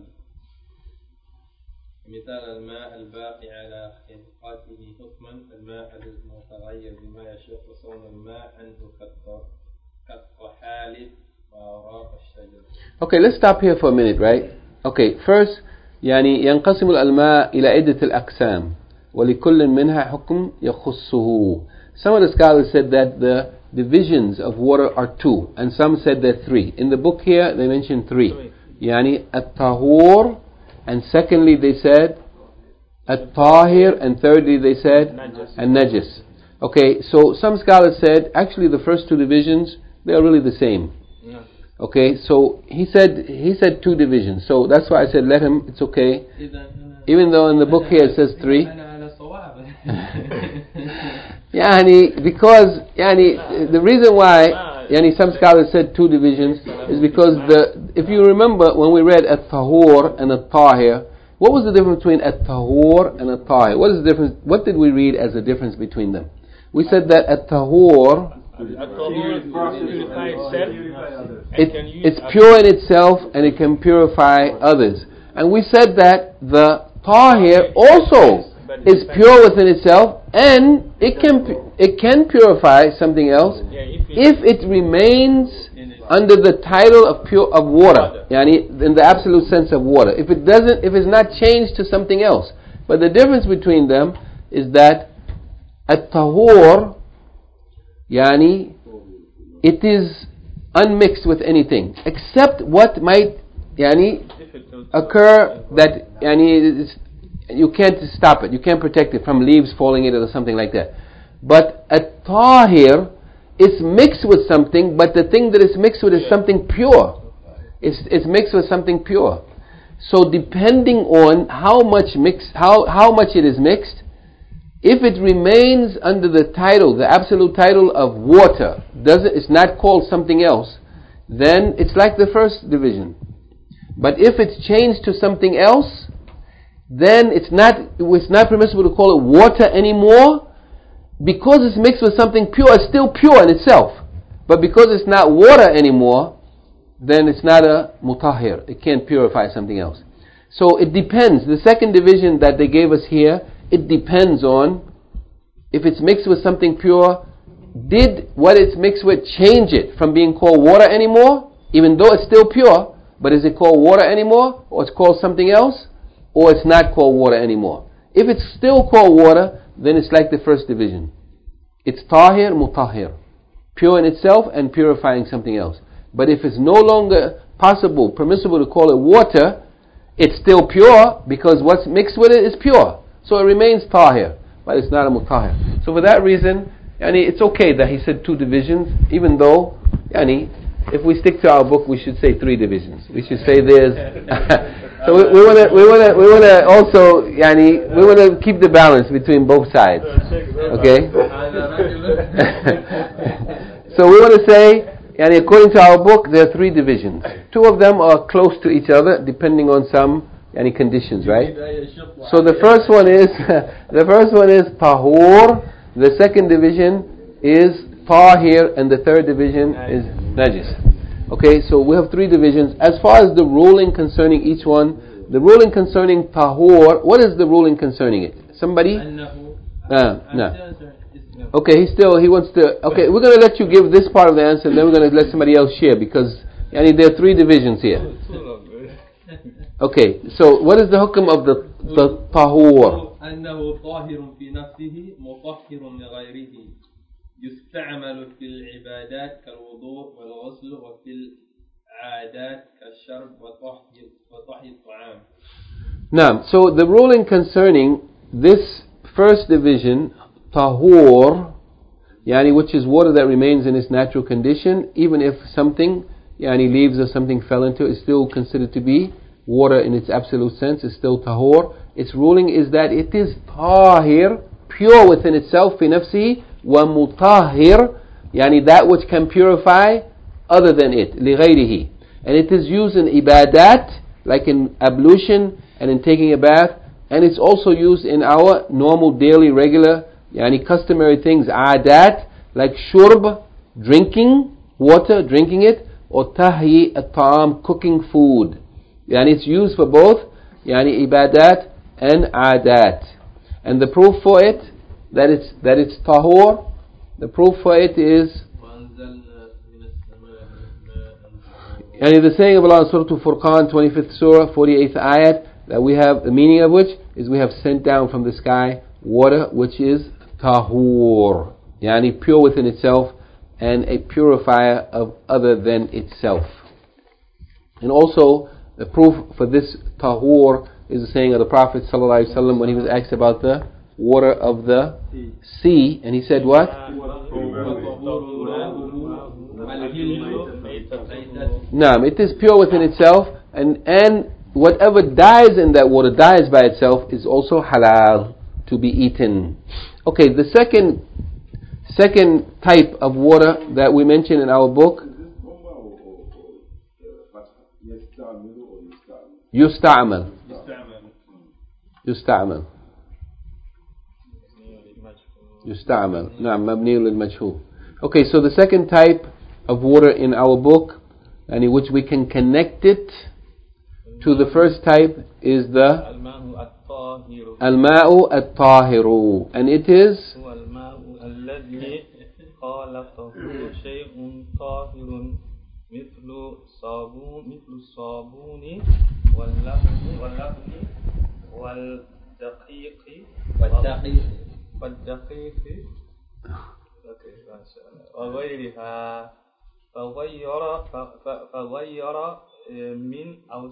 مثال الماء الباقي على خلقته حكما الماء المتغير بما يشق صون الماء عنه كالطحالب وأوراق الشجر. Okay, let's stop here for a minute, right? Okay, first ينقسم الماء إلى عدة الأقسام ولكل منها حكم يخصه. Some of the scholars said that the divisions of water are 2, and some said that 3. In the book here, they mentioned 3. الطهور, and secondly they said الطاهر, and thirdly they said النجس. Okay, so some scholars said actually the first 2 divisions, they are really the same. Okay, so he said 2 divisions. So that's why I said let him, it's okay. Even though in the book here it says 3. Because the reason why some scholars said 2 divisions is because if you remember when we read at-tahur and at-tahir, what was the difference between at-tahur and at-tahir? What is the difference? What did we read as a difference between them? We said that at-tahur, it's pure in itself and it can purify others. And we said that the tahir also is pure within itself and it can purify something else if it remains under the title of water, in the absolute sense of water. If it's not changed to something else. But the difference between them is that at-tahur, it is unmixed with anything except what might occur that you can't stop it, you can't protect it from leaves falling in it or something like that. But at-tahir is mixed with something, but the thing that it's mixed with is something pure. It's mixed with something pure. So depending on how much it is mixed, if it remains under the title, the absolute title of water, it's not called something else, then it's like the first division. But if it's changed to something else, then it's not permissible to call it water anymore, because it's mixed with something pure. It's still pure in itself, but because it's not water anymore, then it's not a mutahhir. It can't purify something else. So it depends. The second division that they gave us here, it depends on if it's mixed with something pure. Did what it's mixed with change it from being called water anymore, even though it's still pure? But is it called water anymore, or it's called something else, or it's not called water anymore? If it's still called water, then it's like the first division. It's tahir, mutahhir, pure in itself and purifying something else. But if it's no longer permissible to call it water, it's still pure because what's mixed with it is pure. So it remains tahir, but it's not a mutahhir. So for that reason, it's okay that he said 2 divisions, even though, if we stick to our book, we should say 3 divisions. We should say there's. So we want to also, we want to keep the balance between both sides. Okay. So we want to say, according to our book, there are 3 divisions. 2 of them are close to each other, depending on some conditions, right? So the first one is tahur. The second division is tahir, and the third division is najis. Okay, so we have 3 divisions. As far as the ruling concerning each one, the ruling concerning tahur, what is the ruling concerning it? Somebody? No. Okay, he wants to. Okay, we're going to let you give this part of the answer, and then we're going to let somebody else share, because there are 3 divisions here. Okay, so what is the hukm of the tahur? أنه طاهر في نفسه مطهر لغيره يستعمل في العبادات كالوضوء والغسل وفي العادات كالشرب وطهي الطعام. Now, so the ruling concerning this first division, tahur, which is water that remains in its natural condition, even if something, leaves or something fell into it, is still considered to be water in its absolute sense, is still tahur. Its ruling is that it is tahir pure within itself في نفسه ومطهر يعني that which can purify other than it لغيره, and it is used in ibadat like in ablution and in taking a bath, and it's also used in our normal daily regular يعني customary things عادات like shurb, drinking water, drinking it, or tahyi at-ta'am, cooking food. Yani it's used for both yani ibadat and adat. And the proof for it that it's tahur, the proof for it is yani the saying of Allah in Surah Al-Furqan, 25th Surah, 48th ayat, that we have the meaning of which is we have sent down from the sky water which is tahur, yani pure within itself and a purifier of other than itself. And also the proof for this tahur is the saying of the Prophet ﷺ when he was asked about the water of the sea, and he said what? Naam, it is pure within itself, and whatever dies in that water, dies by itself, is also halal to be eaten. Okay, the second type of water that we mentioned in our book, يستعمل. نعم مبني للمجهول. Okay, so the second type of water in our book, and in which we can connect it to the first type, is the الماء الطاهر, and it is الذي خالطه شيء طاهر مثل الصابون واللبن والدقيق وغيرها فغير من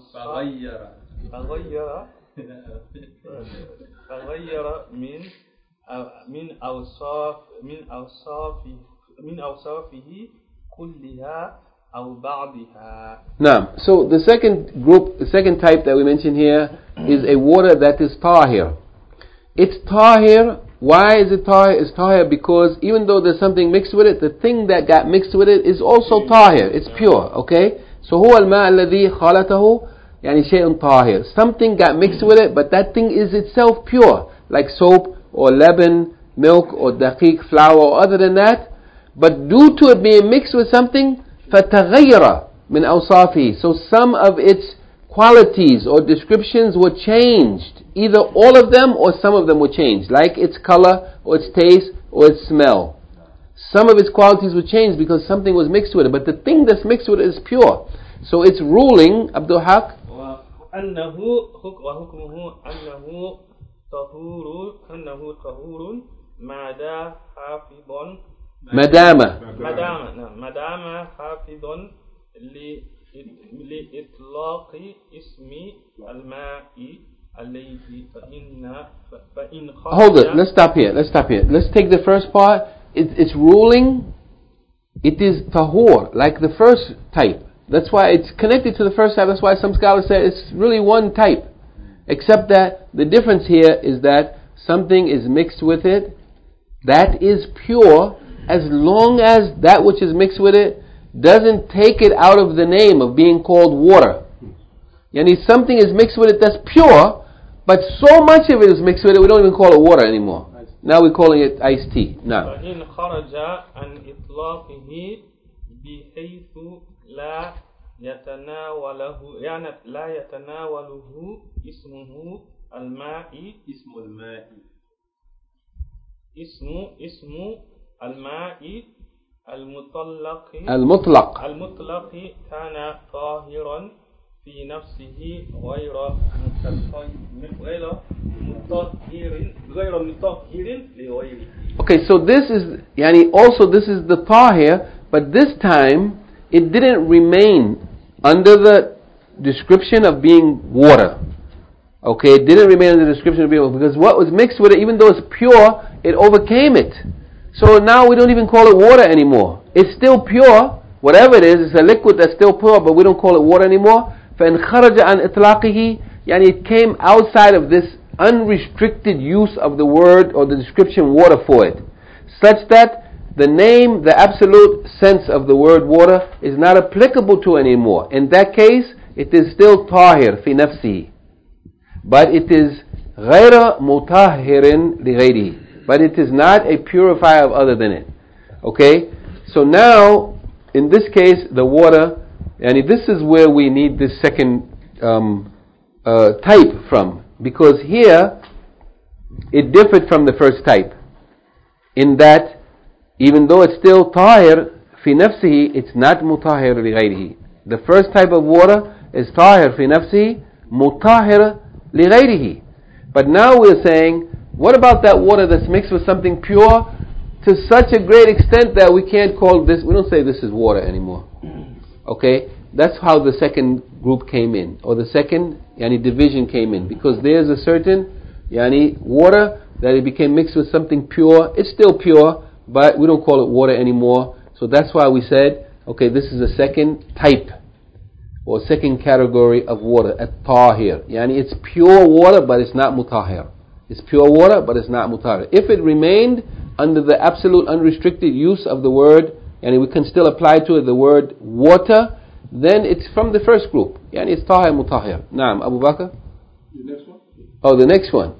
أوصافه كلها أو بعضها. Now, so the second type that we mention here is a water that is tahir. It's tahir. Why is it tahir? It's tahir because even though there's something mixed with it, the thing that got mixed with it is also tahir. It's pure. Okay? So هو الماء الذي خالطه يعني شيء طاهر. Something got mixed with it, but that thing is itself pure, like soap or lebanon, milk or daqiq, flour, or other than that. But due to it being mixed with something, فَتَغَيَّرَ مِنْ أَوْصَافِهِ, so some of its qualities or descriptions were changed. Either all of them or some of them were changed, like its color or its taste or its smell. Some of its qualities were changed because something was mixed with it, but the thing that's mixed with it is pure. So its ruling, Abdul Haq, وحكمه أنه طهور مدام حافظ لإطلاق اسم الماء عليه فإن hold it, let's stop here. Let's take the first part. It's ruling, it is tahur, like the first type. That's why it's connected to the first type. That's why some scholars say it's really one type, except that the difference here is that something is mixed with it that is pure, as long as that which is mixed with it doesn't take it out of the name of being called water. Yani something is mixed with it that's pure, but so much of it is mixed with it we don't even call it water anymore. Now we're calling it iced tea. Now, فإن خرج عن إطلاقه بحيث لا يتناوله اسمه الماء اسم الماء المطلق كان طاهرا في نفسه غير مطهر لغيره. Okay, so this is this is the tahir, but this time it didn't remain under the description of being water. Okay, it didn't remain under the description of being water because what was mixed with it, even though it's pure, it overcame it. So now we don't even call it water anymore. It's still pure, whatever it is. It's a liquid that's still pure, but we don't call it water anymore. فَإِنْ خَرَجَ عَنْ إِطْلَاقِهِ, it came outside of this unrestricted use of the word or the description water for it, such that the name, the absolute sense of the word water is not applicable to anymore. In that case, it is still tahir fi nafsihi, but it is غير مطهر لغيره, but it is not a purifier of other than it. Okay? So now, in this case, the water, and this is where we need this second type from, because here it differed from the first type in that even though it's still tahir fi nafsihi, it's not mutahhir li ghayrihi. The first type of water is tahir fi nafsihi, mutahhir li ghayrihi. But now we're saying, what about that water that's mixed with something pure to such a great extent that we can't call this, we don't say this is water anymore. Okay? That's how the second group came in, or the second division came in, because there's a certain water that it became mixed with something pure. It's still pure, but we don't call it water anymore. So that's why we said, okay, this is a second type or second category of water, at-tahir. It's pure water, but it's not mutahhir. It's pure water, but it's not mutahhir. If it remained under the absolute unrestricted use of the word, and we can still apply to it the word water, then it's from the first group. It's tahir mutahhir. Naam, Abu Bakr? The next one? Oh, the next one.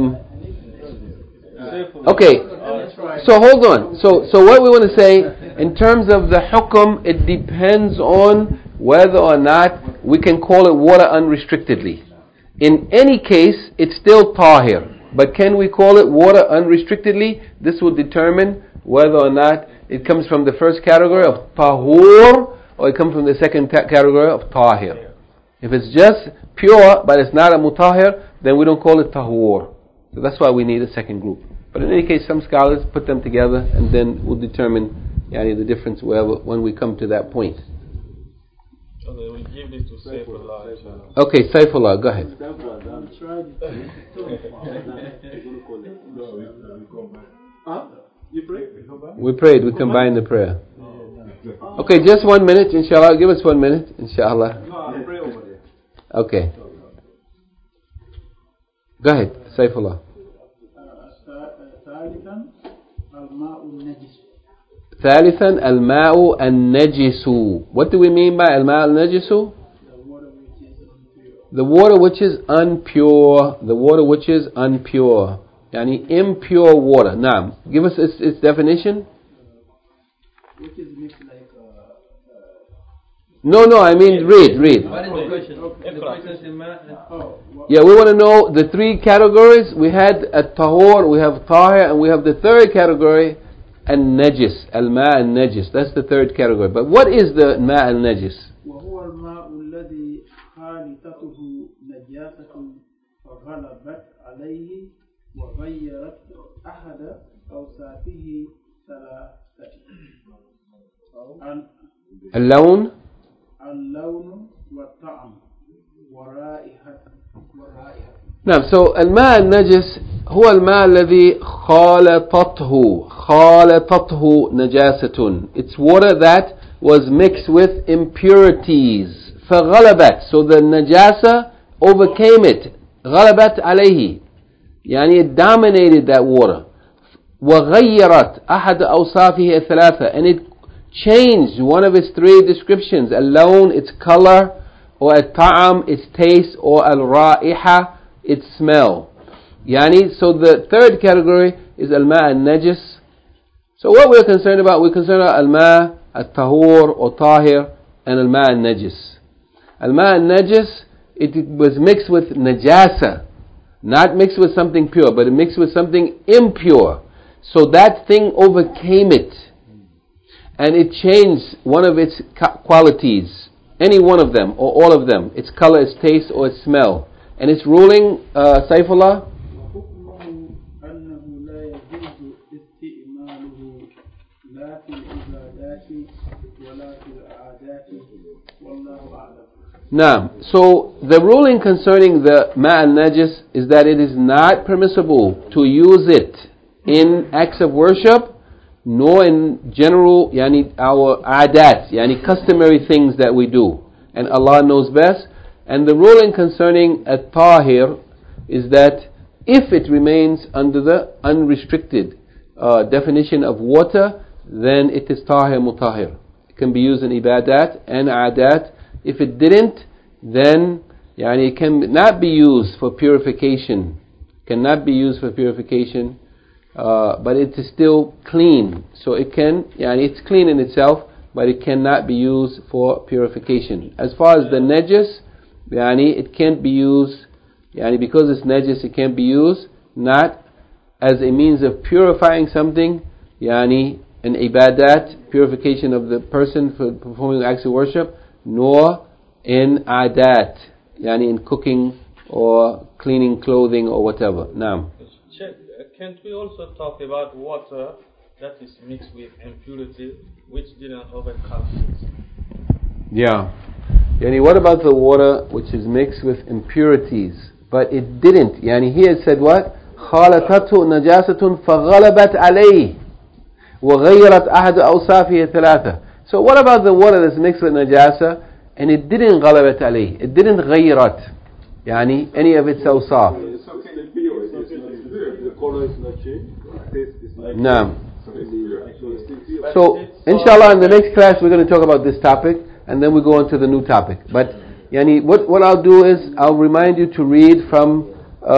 Okay, so hold on. So what we want to say, in terms of the hukum, it depends on whether or not we can call it water unrestrictedly. In any case, it's still tahir. But can we call it water unrestrictedly? This will determine whether or not it comes from the first category of tahur, or it comes from the second category of tahir. If it's just pure, but it's not a mutahhir, then we don't call it tahur. So that's why we need a second group. But in any case, some scholars put them together, and then we'll determine the difference when we come to that point. Okay, we give this to Saifullah. Okay, Saifullah, go ahead. We prayed, we combined the prayer. Okay, just 1 minute, inshallah. Give us 1 minute, inshallah. Okay. Go ahead, Saifullah. ثالثا الماء النجس. What do we mean by الماء النجس? The water which is unpure. The water which is unpure. Impure water. Naam. Give us its definition. Which is mixed like No, I mean read. What is the question? The question is yeah, we want to know the three categories. We had at-tahur, we have tahir, and we have the third category, al-najis, al-ma' al-najis. That's the third category. But what is the ma' al-najis? وهو الماء الذي خالطته نجاسة فغلبت عليه وغيرت أحد أوصافه ثلاثة. اللون والطعم ورائحة. نعم. So الماء النجس هو الماء الذي خالطته نجاسة. It's water that was mixed with impurities. فغلبت. So the najasa overcame it. غلبت عليه. it dominated that water. وغيرت أحد أوصافه الثلاثة. And it changed one of its three descriptions. اللون, its color, or الطعم, its taste, or الرائحة, its smell. So the third category is al-ma' al-najis. So what we're concerned about, we're concerned about al-ma' al-tahur or tahir and al-ma' al-najis. Al-ma' al-najis, it was mixed with najasa, not mixed with something pure, but it mixed with something impure. So that thing overcame it, and it changed one of its qualities, any one of them or all of them, its color, its taste, or its smell. And its ruling, Saifullah? Now, so the ruling concerning the ma' al-najis is that it is not permissible to use it in acts of worship, nor in general, our adat, customary things that we do. And Allah knows best. And the ruling concerning at-tahir is that if it remains under the unrestricted definition of water, then it is tahir mutahir. It can be used in ibadat and adat. If it didn't, then it cannot be used for purification. Cannot be used for purification, but it is still clean. So it can, it's clean in itself, but it cannot be used for purification. As far as the najis, it can't be used, because it's najis, it can't be used not as a means of purifying something, in ibadat, purification of the person for performing acts of worship, nor in adat, in cooking or cleaning clothing or whatever. Now, can't we also talk about water that is mixed with impurity, which didn't overcome it? Yeah. What about the water which is mixed with impurities, but it didn't? Here it said what? خالطته نجاسة فغلبت عليه وغيرت أحد أوصافه ثلاثة. So what about the water that's mixed with najasa and it didn't غلبت عليه? It didn't غيرت any of its awsaf. The color is not changed. The taste is like No. So inshallah in the next class we're going to talk about this topic, and then we go on to the new topic. But what I'll do is I'll remind you to read from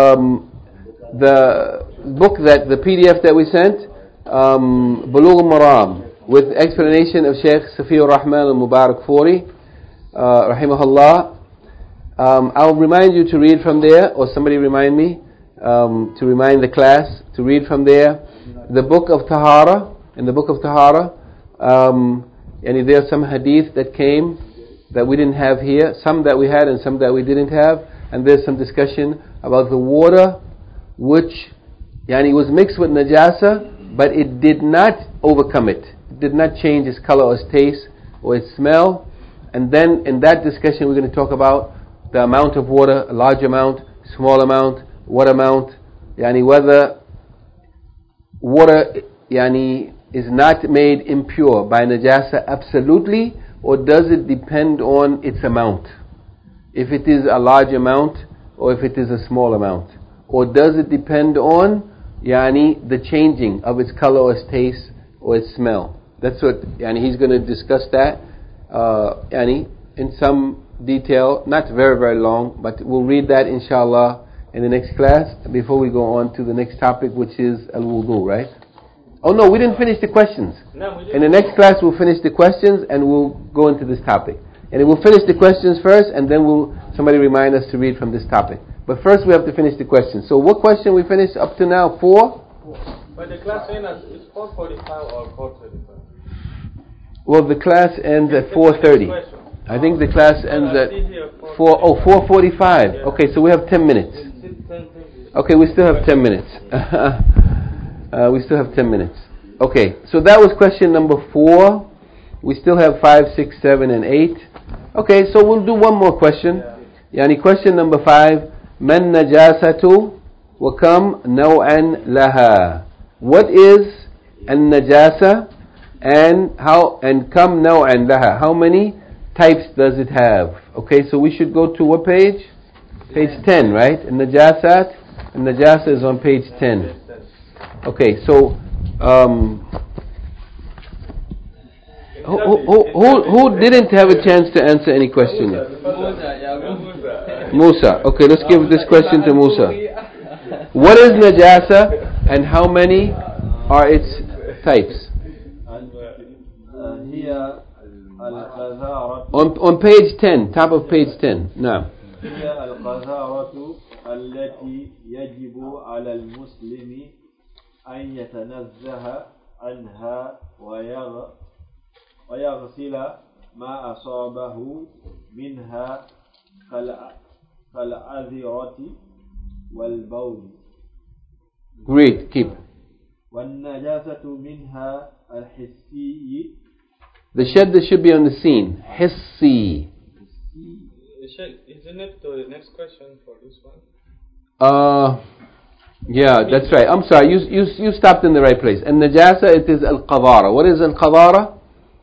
the book, that the PDF that we sent, Bulugh al-Maram, with explanation of Sheikh Safiur Rahman al-Mubarak Furi, rahimahullah. I'll remind you to read from there, or somebody remind me, to remind the class to read from there. The book of Tahara, in the book of Tahara, there are some hadith that came that we didn't have here, some that we had and some that we didn't have, and there's some discussion about the water which was mixed with najasa, but it did not overcome it. It did not change its color or its taste or its smell. And then in that discussion we're going to talk about the amount of water, a large amount, small amount, what amount, whether water is not made impure by najasa absolutely, or does it depend on its amount? If it is a large amount or if it is a small amount, or does it depend on the changing of its color or its taste or its smell? That's what he's going to discuss that in some detail, not very very long, but we'll read that inshallah in the next class before we go on to the next topic, which is al-wudu, right? Oh no, we didn't finish the questions. In the next class we'll finish the questions and we'll go into this topic. And we'll finish the questions first, and then somebody remind us to read from this topic. But first we have to finish the questions. So what question we finished up to now? 4? But the class ends at 4:45 or 4:35? Well, the class ends at 4:30. I think the class ends at 4:45. Okay, so we have 10 minutes. Okay, we still have 10 minutes. We still have 10 minutes. Okay, so that was question number 4. We still have 5, 6, 7, and 8. Okay, so we'll do one more question. Question number 5. Man najasatu wa kam naw'an laha. What is an najasa and kam naw'an laha? How many types does it have? Okay, so we should go to what page? Page 10, right? Najasat. And najasa is on page 10. Okay, so who didn't have a chance to answer any question yet? Musa. Okay, let's give this question to Musa. What is najasa and how many are its types? On page 10, top of page 10. Now. هي القذارة التي يجب على المسلم أن يتنزه عنها ويغسل ما أصابه منها كالعذرة والبول. Great, keep. والنجاسة منها الحسي. The shadda should be on the scene. Hissi. Isn't it the next question for this one? Yeah, that's right. I'm sorry, you stopped in the right place. And najasa, it is al-qadara. What is al-qadara?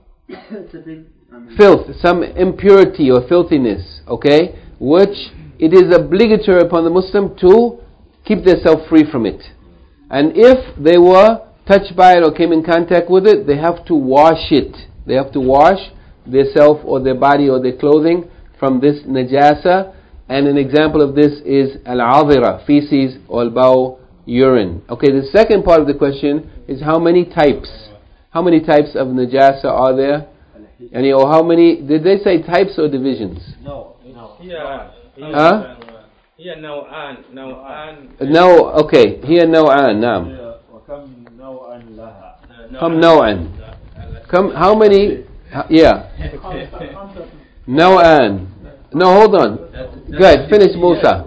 Filth, some impurity or filthiness, okay? Which it is obligatory upon the Muslim to keep themselves free from it. And if they were touched by it or came in contact with it, they have to wash it. They have to wash themselves or their body or their clothing from this najasa. And an example of this is al-adhira, feces or al-baw, urine. Okay, the second part of the question is how many types? How many types of najasa are there? Or how many, did they say types or divisions? No. Huh? Here naw'an. No, okay. Here naw'an, naam. Come naw'an. Come, how many? Yeah. Naw'an. No, hold on. Go ahead, finish Musa.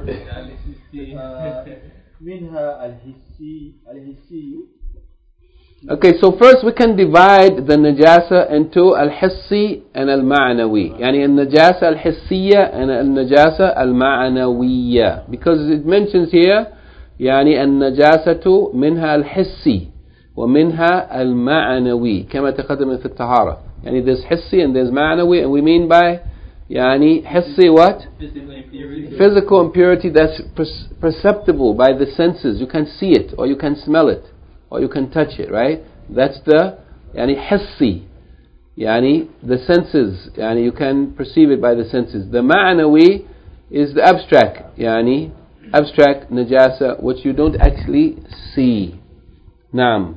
Okay, so first we can divide the najasa into al-hissi and al-ma'nawi. Yani al-najasa al-hissiyya and al-najasa al-ma'nawiyya. Because it mentions here, يعني النجاسة منها الحسي ومنها المعنوي كما تقدم في الطهارة. يعني there's hissi and there's ma'nawi, and we mean by يعني hissi what? Physical impurity that's perceptible by the senses. You can see it, or you can smell it, or you can touch it, right? That's the يعني hissi, يعني the senses, يعني you can perceive it by the senses. The ma'nawi is the abstract, يعني abstract najasa, which you don't actually see. Naam.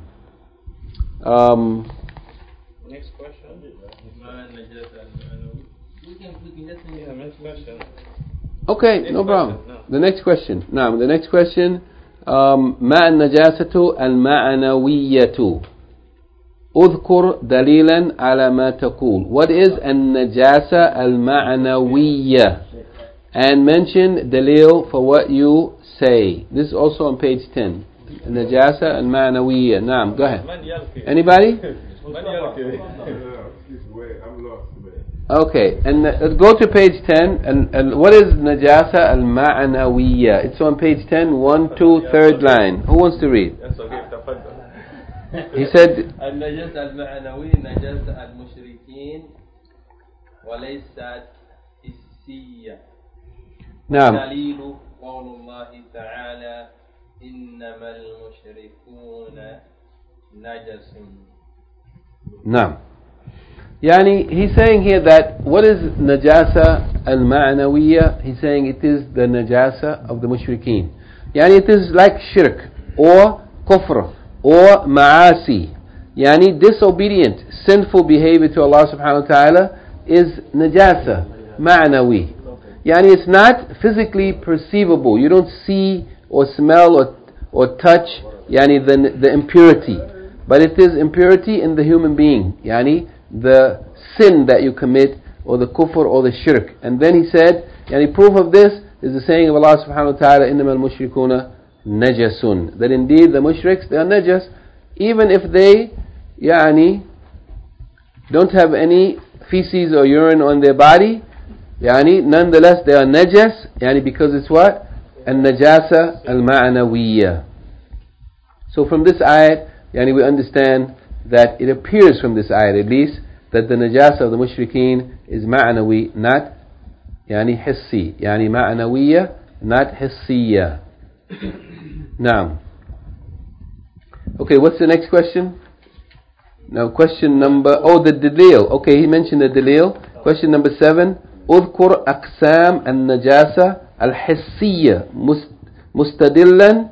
Next question. Next question. Okay, no problem. The next question. Naam, the next question. ما النجاسة المعنوية؟ اذكر دليلا على ما تقول. What is النجاسة المعنوية? And mention dalil for what you say. This is also on page 10. النجاسة المعنوية. Naam, go ahead. Anybody? Okay, and go to page 10. And what is najasa al-ma'nawiyya? It's on page 10, 1, 2, third line. Who wants to read? He said, النجاسة المعنوية نجاسة المشركين وليست حسية. دليل قول الله تعالى إنما المشركون نجس. نعم. Yani, he's saying here that what is najasa al-ma'nawiyya? He's saying it is the najasa of the mushrikeen. Yani, it is like shirk or kufr or ma'asi. Yani, disobedient, sinful behavior to Allah subhanahu wa ta'ala is najasa, ma'nawi. Yani, it's not physically perceivable. You don't see or smell or touch yani, the impurity. But it is impurity in the human being. Yani, the sin that you commit, or the kufr or the shirk. And then he said, yani proof of this is the saying of Allah subhanahu wa ta'ala, إِنَّمَا الْمُشْرِكُونَ نَجَسٌ. That indeed the mushriks, they are najas, even if they yani, don't have any feces or urine on their body, yani, nonetheless they are najas, yani, because it's what? النجاسة المعنوية. So from this ayat, yani, we understand that it appears from this ayat at least that the najasa of the mushrikeen is ma'nawi, not yani hissi, yani ma'nawiyya, not hissiyya. Now, okay, what's the next question? Now, question number, the dalil. Okay, he mentioned the dalil. Question number 7. اذكر أقسام النجاسة الحسية مستدلا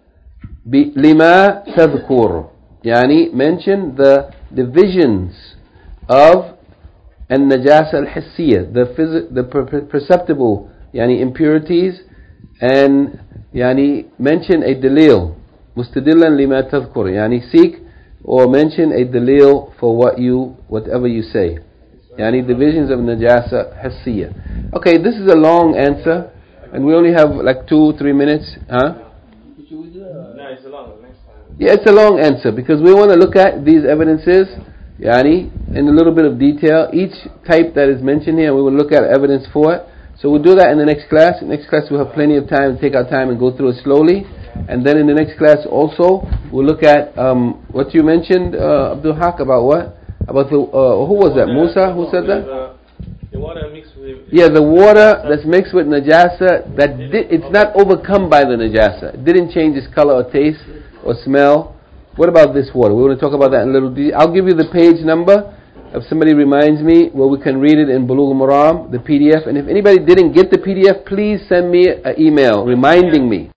لما تذكر. Yani, mention the divisions of النجاسة الحسية, the perceptible yani impurities, and yani mention a dalil مستدلا لما تذكر, yani seek or mention a dalil for whatever you say. Yani divisions of najasa حسية. Okay, this is a long answer, and we only have like 2-3 minutes. Huh? No, it's a long. Yeah, it's a long answer because we want to look at these evidences, yani, in a little bit of detail. Each type that is mentioned here, we will look at evidence for it. So we'll do that in the next class. In the next class, we'll have plenty of time to take our time and go through it slowly. And then in the next class also, we'll look at what you mentioned, Abdul Haq, about what? About the, who was that? Musa? Who said that? The water mixed with Yeah, the water that's mixed with najasa, it's not overcome by the najasa. It didn't change its color or taste or smell. What about this water? We want to talk about that in a little detail. I'll give you the page number if somebody reminds me where we can read it in Bulugh al-Maram, the PDF. And if anybody didn't get the PDF, please send me an email reminding me.